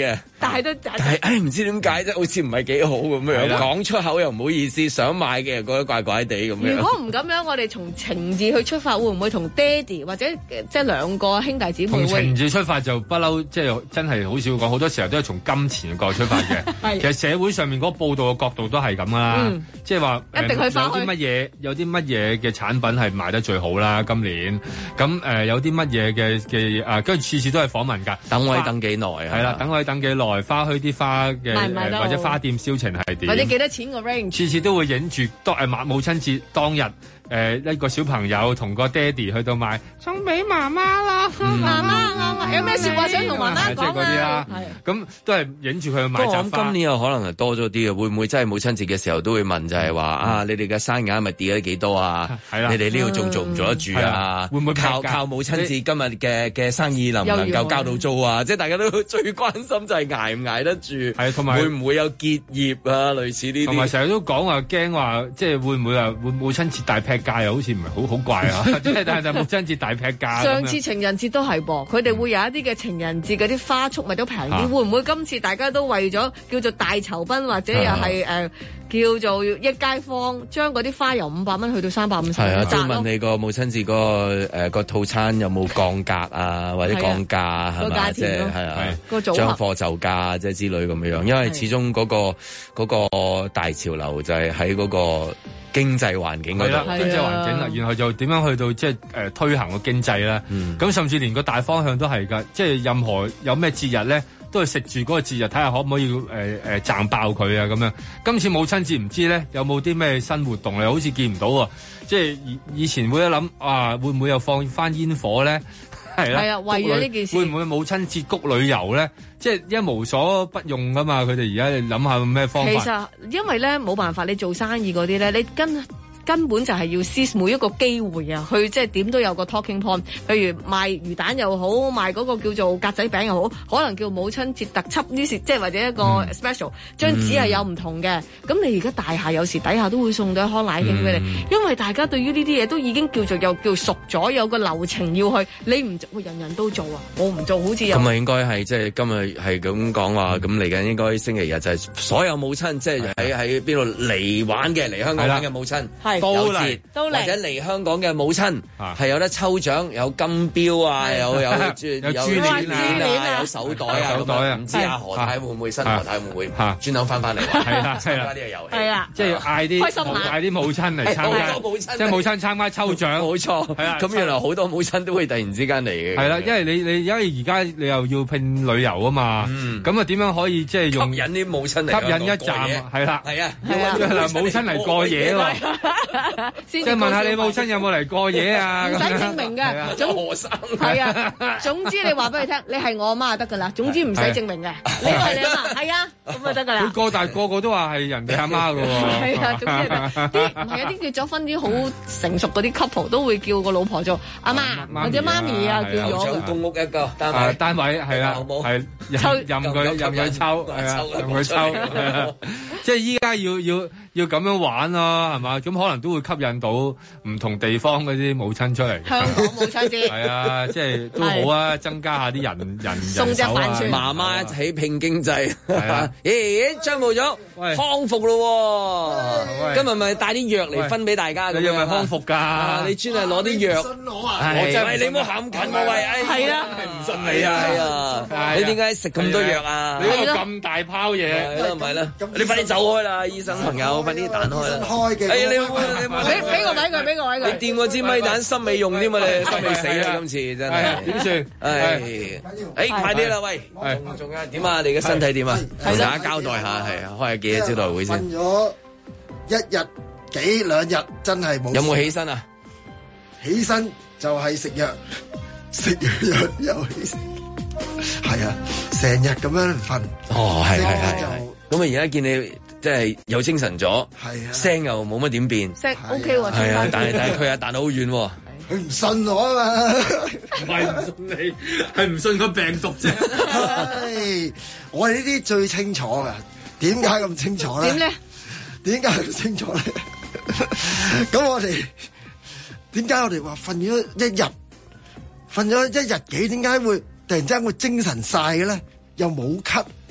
但係都但係誒唔知點解啫，好似唔係幾好咁樣，講出口又唔好意思，想買嘅又覺得怪怪地咁樣。 如果唔咁樣，我哋從情字去出發，會唔會同爹哋或者即係兩個兄弟姊妹會？ 從情字出發就不嬲，即係真係好少講，好多時候都係從金錢嘅角度出發嘅。其實社會上面嗰個報道嘅角度都係咁啦，嗯、即係話一定去翻有啲乜嘢，有啲乜嘢嘅產品係賣得最好啦。今年咁誒、呃、有啲乜嘢嘅嘅啊，跟住次次都係訪問㗎。 等位等幾耐啊？係啦，等位等幾耐？花墟啲花嘅、呃、或者花店銷情係點？ 或者幾多錢個 range？ 次次都會影住當誒母母親節當日。誒、呃、一個小朋友同個爹哋去到買送俾媽媽啦， 嗯、媽媽我有咩説話想同媽媽講啊？ 咁都係影住佢去買紮花。 我諗今年有可能係多咗啲嘅，會唔會真係母親節嘅時候都會問就係話、嗯、啊，你哋嘅生意咪跌咗幾多啊？係啦，你哋呢度仲做唔做得住啊？會唔會靠靠母親節今日嘅嘅生意能唔能夠交到租啊？即係大家都最關心就係捱唔捱得住，係同埋會唔會有結業啊？類似呢啲， 同埋成日都講話驚話，即係會唔會啊？會母親節大劈價又好似唔係好好怪啊！即係但係母親節大劈價。 上次情人節都係噃，佢哋會有一啲嘅情人節嗰啲花束咪都平啲，啊、會唔會今次大家都為咗叫做大酬賓或者又係誒、呃、叫做一街坊，將嗰啲花由五百蚊去到三百五十蚊？係啊，即係問你個母親節、嗰個誒、呃嗰個套餐有冇降價啊，或者降價係嘛？即係係啊，個組合將貨就價即係之類咁樣樣，因為始終嗰、嗰個嗰、嗰個大潮流就係喺嗰個。經濟環境嗰度， 經濟環境啦，然後就點樣去到即係誒推行個經濟咧？咁、嗯、甚至連個大方向都係㗎，即係任何有咩節日咧，都係食住嗰個節日，睇下可唔可以誒誒賺爆佢啊咁樣。今次母親節唔知咧有冇啲咩新活動咧？好似見唔到喎。即係以以前會一諗啊，會唔會又放翻煙火咧？係啦， 係啊，為咗呢件事， 會唔會母親節谷旅遊咧？即係一無所不用噶嘛，佢哋而家諗下咩方法？ 其實因為咧冇辦法，你做生意嗰啲咧，你跟。根本就係要 seize 每一個機會啊，去即係點都有個 talking point。譬如賣魚蛋又好，賣嗰個叫做格仔餅又好，可能叫母親節特輯，於是即係或者一個 special，張紙係有唔同嘅。咁、嗯、你而家大廈有時底下都會送到一康奶興俾你，嗯、因為大家對於呢啲嘢都已經叫做又叫熟咗，有個流程要去。你唔做，人人都做啊，我唔做好似有。 咁啊，應該係即係今日係咁講話，咁嚟緊應該星期日就係所有母親，即係喺喺邊度嚟玩嘅，嚟香港玩嘅母親。 都嚟， 或者嚟香港嘅母親係有得抽獎，有金錶啊，有有有珠鏈啊，有手袋啊，手袋啊，唔知阿何太會唔會新何太會唔會專登翻翻嚟？係啦，係啦，呢個遊戲係啊， 即係嗌啲嗌啲母親嚟參加，即係母親參加抽獎， 冇錯，係啊。咁原來好多母親都會突然之間嚟嘅。 係啦，因為你你因為而家你又要聘旅遊啊嘛，咁啊點樣可以即係用吸引啲母親嚟吸引一站？係啦， 係啊， 嗱母親嚟過夜喎。即係問下你母親有冇嚟過夜啊？ 唔使證明嘅，總何生係啊。總之你話俾佢聽，你係我阿媽就得噶啦。總之唔使證明嘅，你係你阿媽，係啊，咁就得噶啦。 佢個大個個都話係人哋阿媽噶喎。 係啊，總之啲唔係有啲結咗婚啲好成熟嗰啲 couple 都會叫個老婆做阿媽或者媽咪啊，叫咗。 公屋一個單位， 單位係啊，係任佢任佢抽，係啊，任佢抽。即係依家要要要咁樣玩咯，係嘛？咁可能都會吸引到唔同地方嗰啲母親出嚟。 香港母親節係啊，即係都好啊，增加下啲人人人手啊。 媽媽一起拼經濟，係啊！咦，張冇咗康復咯，今日咪帶啲藥嚟分俾大家咁樣。 你係咪康復㗎？ 你專係攞啲藥。信我啊！我真係你唔好行咁近我喂， 係啊， 唔信你啊！係啊，你點解食咁多藥啊？ 你嗰個咁大泡嘢， 係咯，唔係啦，你快啲走開啦，醫生朋友，快啲彈開啦！ 開嘅， 哎你你俾俾個位佢，俾個位佢。 你掂嗰支咪蛋心未用添嘛？你心未死啦！今次真係點算？誒誒，快啲啦！喂，仲仲有點啊？你嘅身體點啊？同大家交代下，係啊，開下記者招待會先。 瞓咗一日幾兩日，真係冇。 有冇起身啊？ 起身就係食藥，食完藥又起身。係啊，成日咁樣瞓。 哦，係係係係。咁啊，而家見你即係有精神咗，係啊，聲又冇乜點變， 聲 OK 喎。 係啊，但係但係佢又彈得好遠喎。 佢唔信我啊嘛， 唔係唔信你，係唔信個病毒啫。 我哋呢啲最清楚㗎，點解咁清楚咧？ 點咧？ 點解咁清楚咧？咁我哋點解我哋話瞓咗一日，瞓咗一日幾？點解會突然之間會精神晒嘅咧？又冇咳，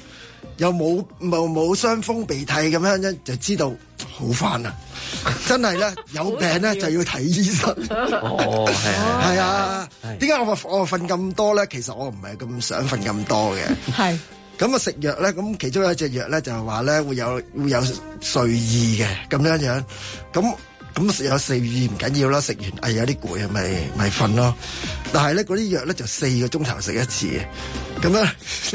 又冇冇冇傷風鼻涕咁樣咧，就知道好翻啦。真係咧，有病咧就要睇醫生。 哦，係係啊。點解我我瞓咁多咧？其實我唔係咁想瞓咁多嘅。 係。咁啊食藥咧，咁其中有一隻藥咧就係話咧會有會有睡意嘅咁樣樣。咁咁食有睡意唔緊要啦，食完哎有啲攰啊，咪咪瞓咯。但係咧嗰啲藥咧就四個鐘頭食一次嘅。咁樣，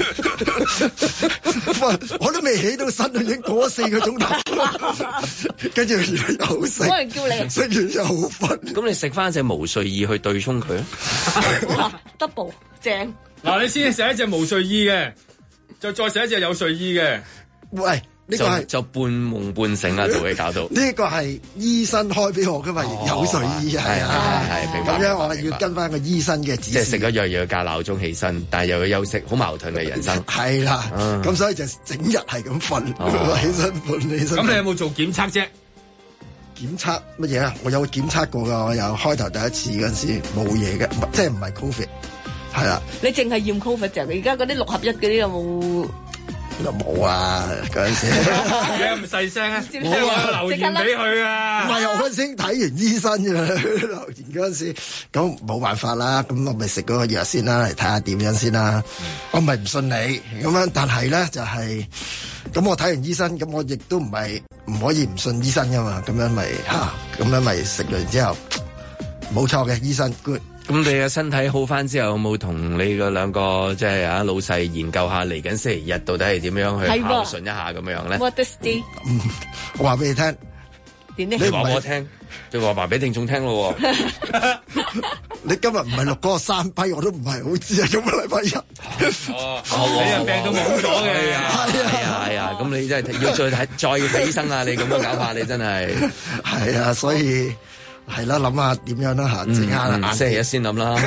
我都未起到身，已經過咗四個鐘頭，跟住又食， 冇人叫你食完又瞓。 咁你食翻隻無睡意去對沖佢啊？double 正。 嗱，你先食一隻無睡意嘅，就再食一隻有睡意嘅。 喂。呢個係就半夢半醒啊，同佢搞到。 呢個係醫生開俾我噶嘛，有睡意係啊， 係明白。 咁樣我要跟翻個醫生嘅指示。 即係食咗藥又要校鬧鐘起身，但係又要休息，好矛盾嘅人生。 係啦，咁所以就整日係咁瞓，起身瞓起身。 咁你有冇做檢測啫？ 檢測乜嘢啊？我有檢測過㗎，我有開頭第一次嗰陣時冇嘢嘅，即係唔係 Covid，係啦。 你淨係驗 Covid 就？而家嗰啲六合一嗰啲有冇？ 又冇啊！嗰陣時你咁細聲啊！冇啊，留言俾佢啊！ 唔係我嗰陣時睇完醫生嘅，留言嗰陣時，咁冇辦法啦。咁我咪食嗰個藥先啦，嚟睇下點樣先啦。嗯、我咪唔信你咁樣，但係咧就係、是、咁。我睇完醫生，咁我亦都唔係唔可以唔信醫生噶嘛。咁樣咪嚇，咁、啊、樣咪食完之後冇錯嘅醫生 good。 咁你嘅身體好翻之後，有冇同你嘅兩個即係啊老細研究下嚟緊星期日到底係點樣去孝順一下咁樣咧？ What does it？ 嗯，我話俾你聽， 點咧？你話我聽，就話話俾聽眾聽咯。 你今日唔係錄嗰個三批，我都唔係好知啊。今個禮拜日， 哦，你又病到冇咗嘅， 係啊係啊係啊！咁你真係要再睇，再要睇醫生啊！你咁樣搞法，你真係係啊，所以。係啦，諗下點樣啦吓，陣間啦， 星期一先諗啦。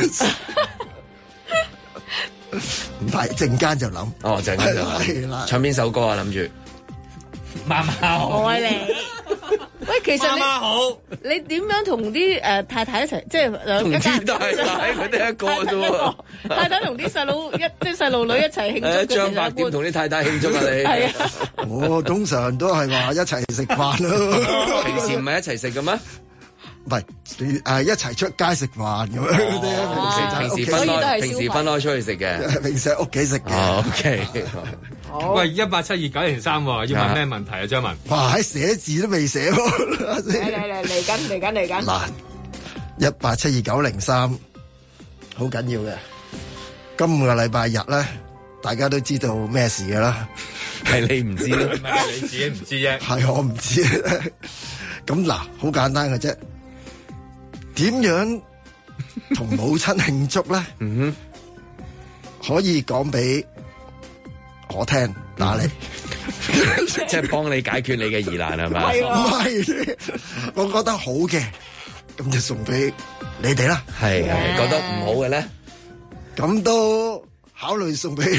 唔係陣間就諗。 哦，陣間就諗。唱邊首歌啊？諗住。 媽媽好。 愛你。喂，其實你媽媽好。 你點樣同啲誒太太一齊，即係兩一家人？ 同啲太太佢哋一個啫喎。 太太同啲細佬一即係細路女一齊慶祝。 誒，張伯點同啲太太慶祝啊？你係啊。 我通常都係話一齊食飯咯。 平時唔係一齊食嘅咩？ 唔係誒，一齊出街食飯咁樣嗰啲， 平時分開，平時分開出去食嘅， 平時喺屋企食嘅。 O K， 喂，一八七二九零三，要問咩問題啊？張文， 哇，喺寫字都未寫喎。 嚟嚟嚟嚟緊嚟緊嚟緊。 嗱，一八七二九零三，好緊要嘅。今個禮拜日咧，大家都知道咩事嘅啦。 係你唔知咯， 唔係你自己唔知啫。 係我唔知。咁嗱，好簡單嘅啫。點樣同母親慶祝咧？ 嗯哼， 可以講俾我聽，打嚟， 即係幫你解決你嘅疑難係咪？ 唔係，我覺得好嘅，咁就送俾你哋啦。 係係，覺得唔好嘅咧， 咁都考慮送俾你。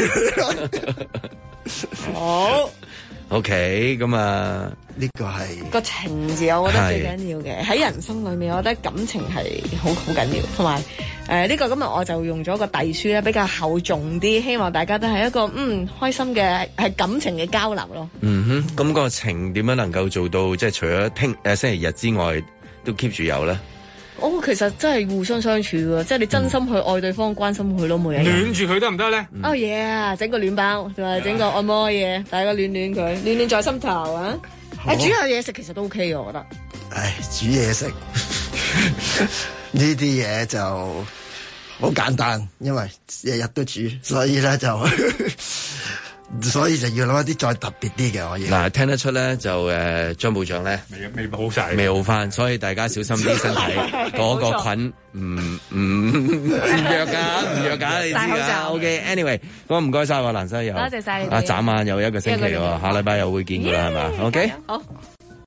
好。 O K， 咁啊， 呢個係個情字，我覺得最緊要嘅喺人生裏面，我覺得感情係好好緊要，同埋誒呢個今日我就用咗個遞書咧，比較厚重啲，希望大家都係一個嗯開心嘅係感情嘅交流咯。 嗯哼，咁、那個情點樣能夠做到即係除咗聽誒星期日之外，都 keep 住有咧？ 哦，其實真係互相相處喎，即係你真心去愛對方、嗯、關心佢咯，每日暖住佢得唔得咧？ 哦嘢，整個暖包，同埋整個按摩嘢，大家暖暖佢，暖暖在心頭啊！誒，煮下嘢食其實都 OK 嘅，我覺得。 唉，煮嘢食呢啲嘢就好簡單，因為日日都煮，所以咧就。所以就要諗一啲再特別啲嘅可以。 嗱，聽得出咧就誒張部長咧未未好晒， 未好翻，所以大家小心啲身體。嗰個菌唔唔唔弱㗎，唔弱㗎，你知㗎。OK，anyway，咁唔該晒喎，蘭西又。 多謝晒你。 啊，眨眼又一個星期喎，下禮拜又會見㗎啦，係嘛？OK。 好。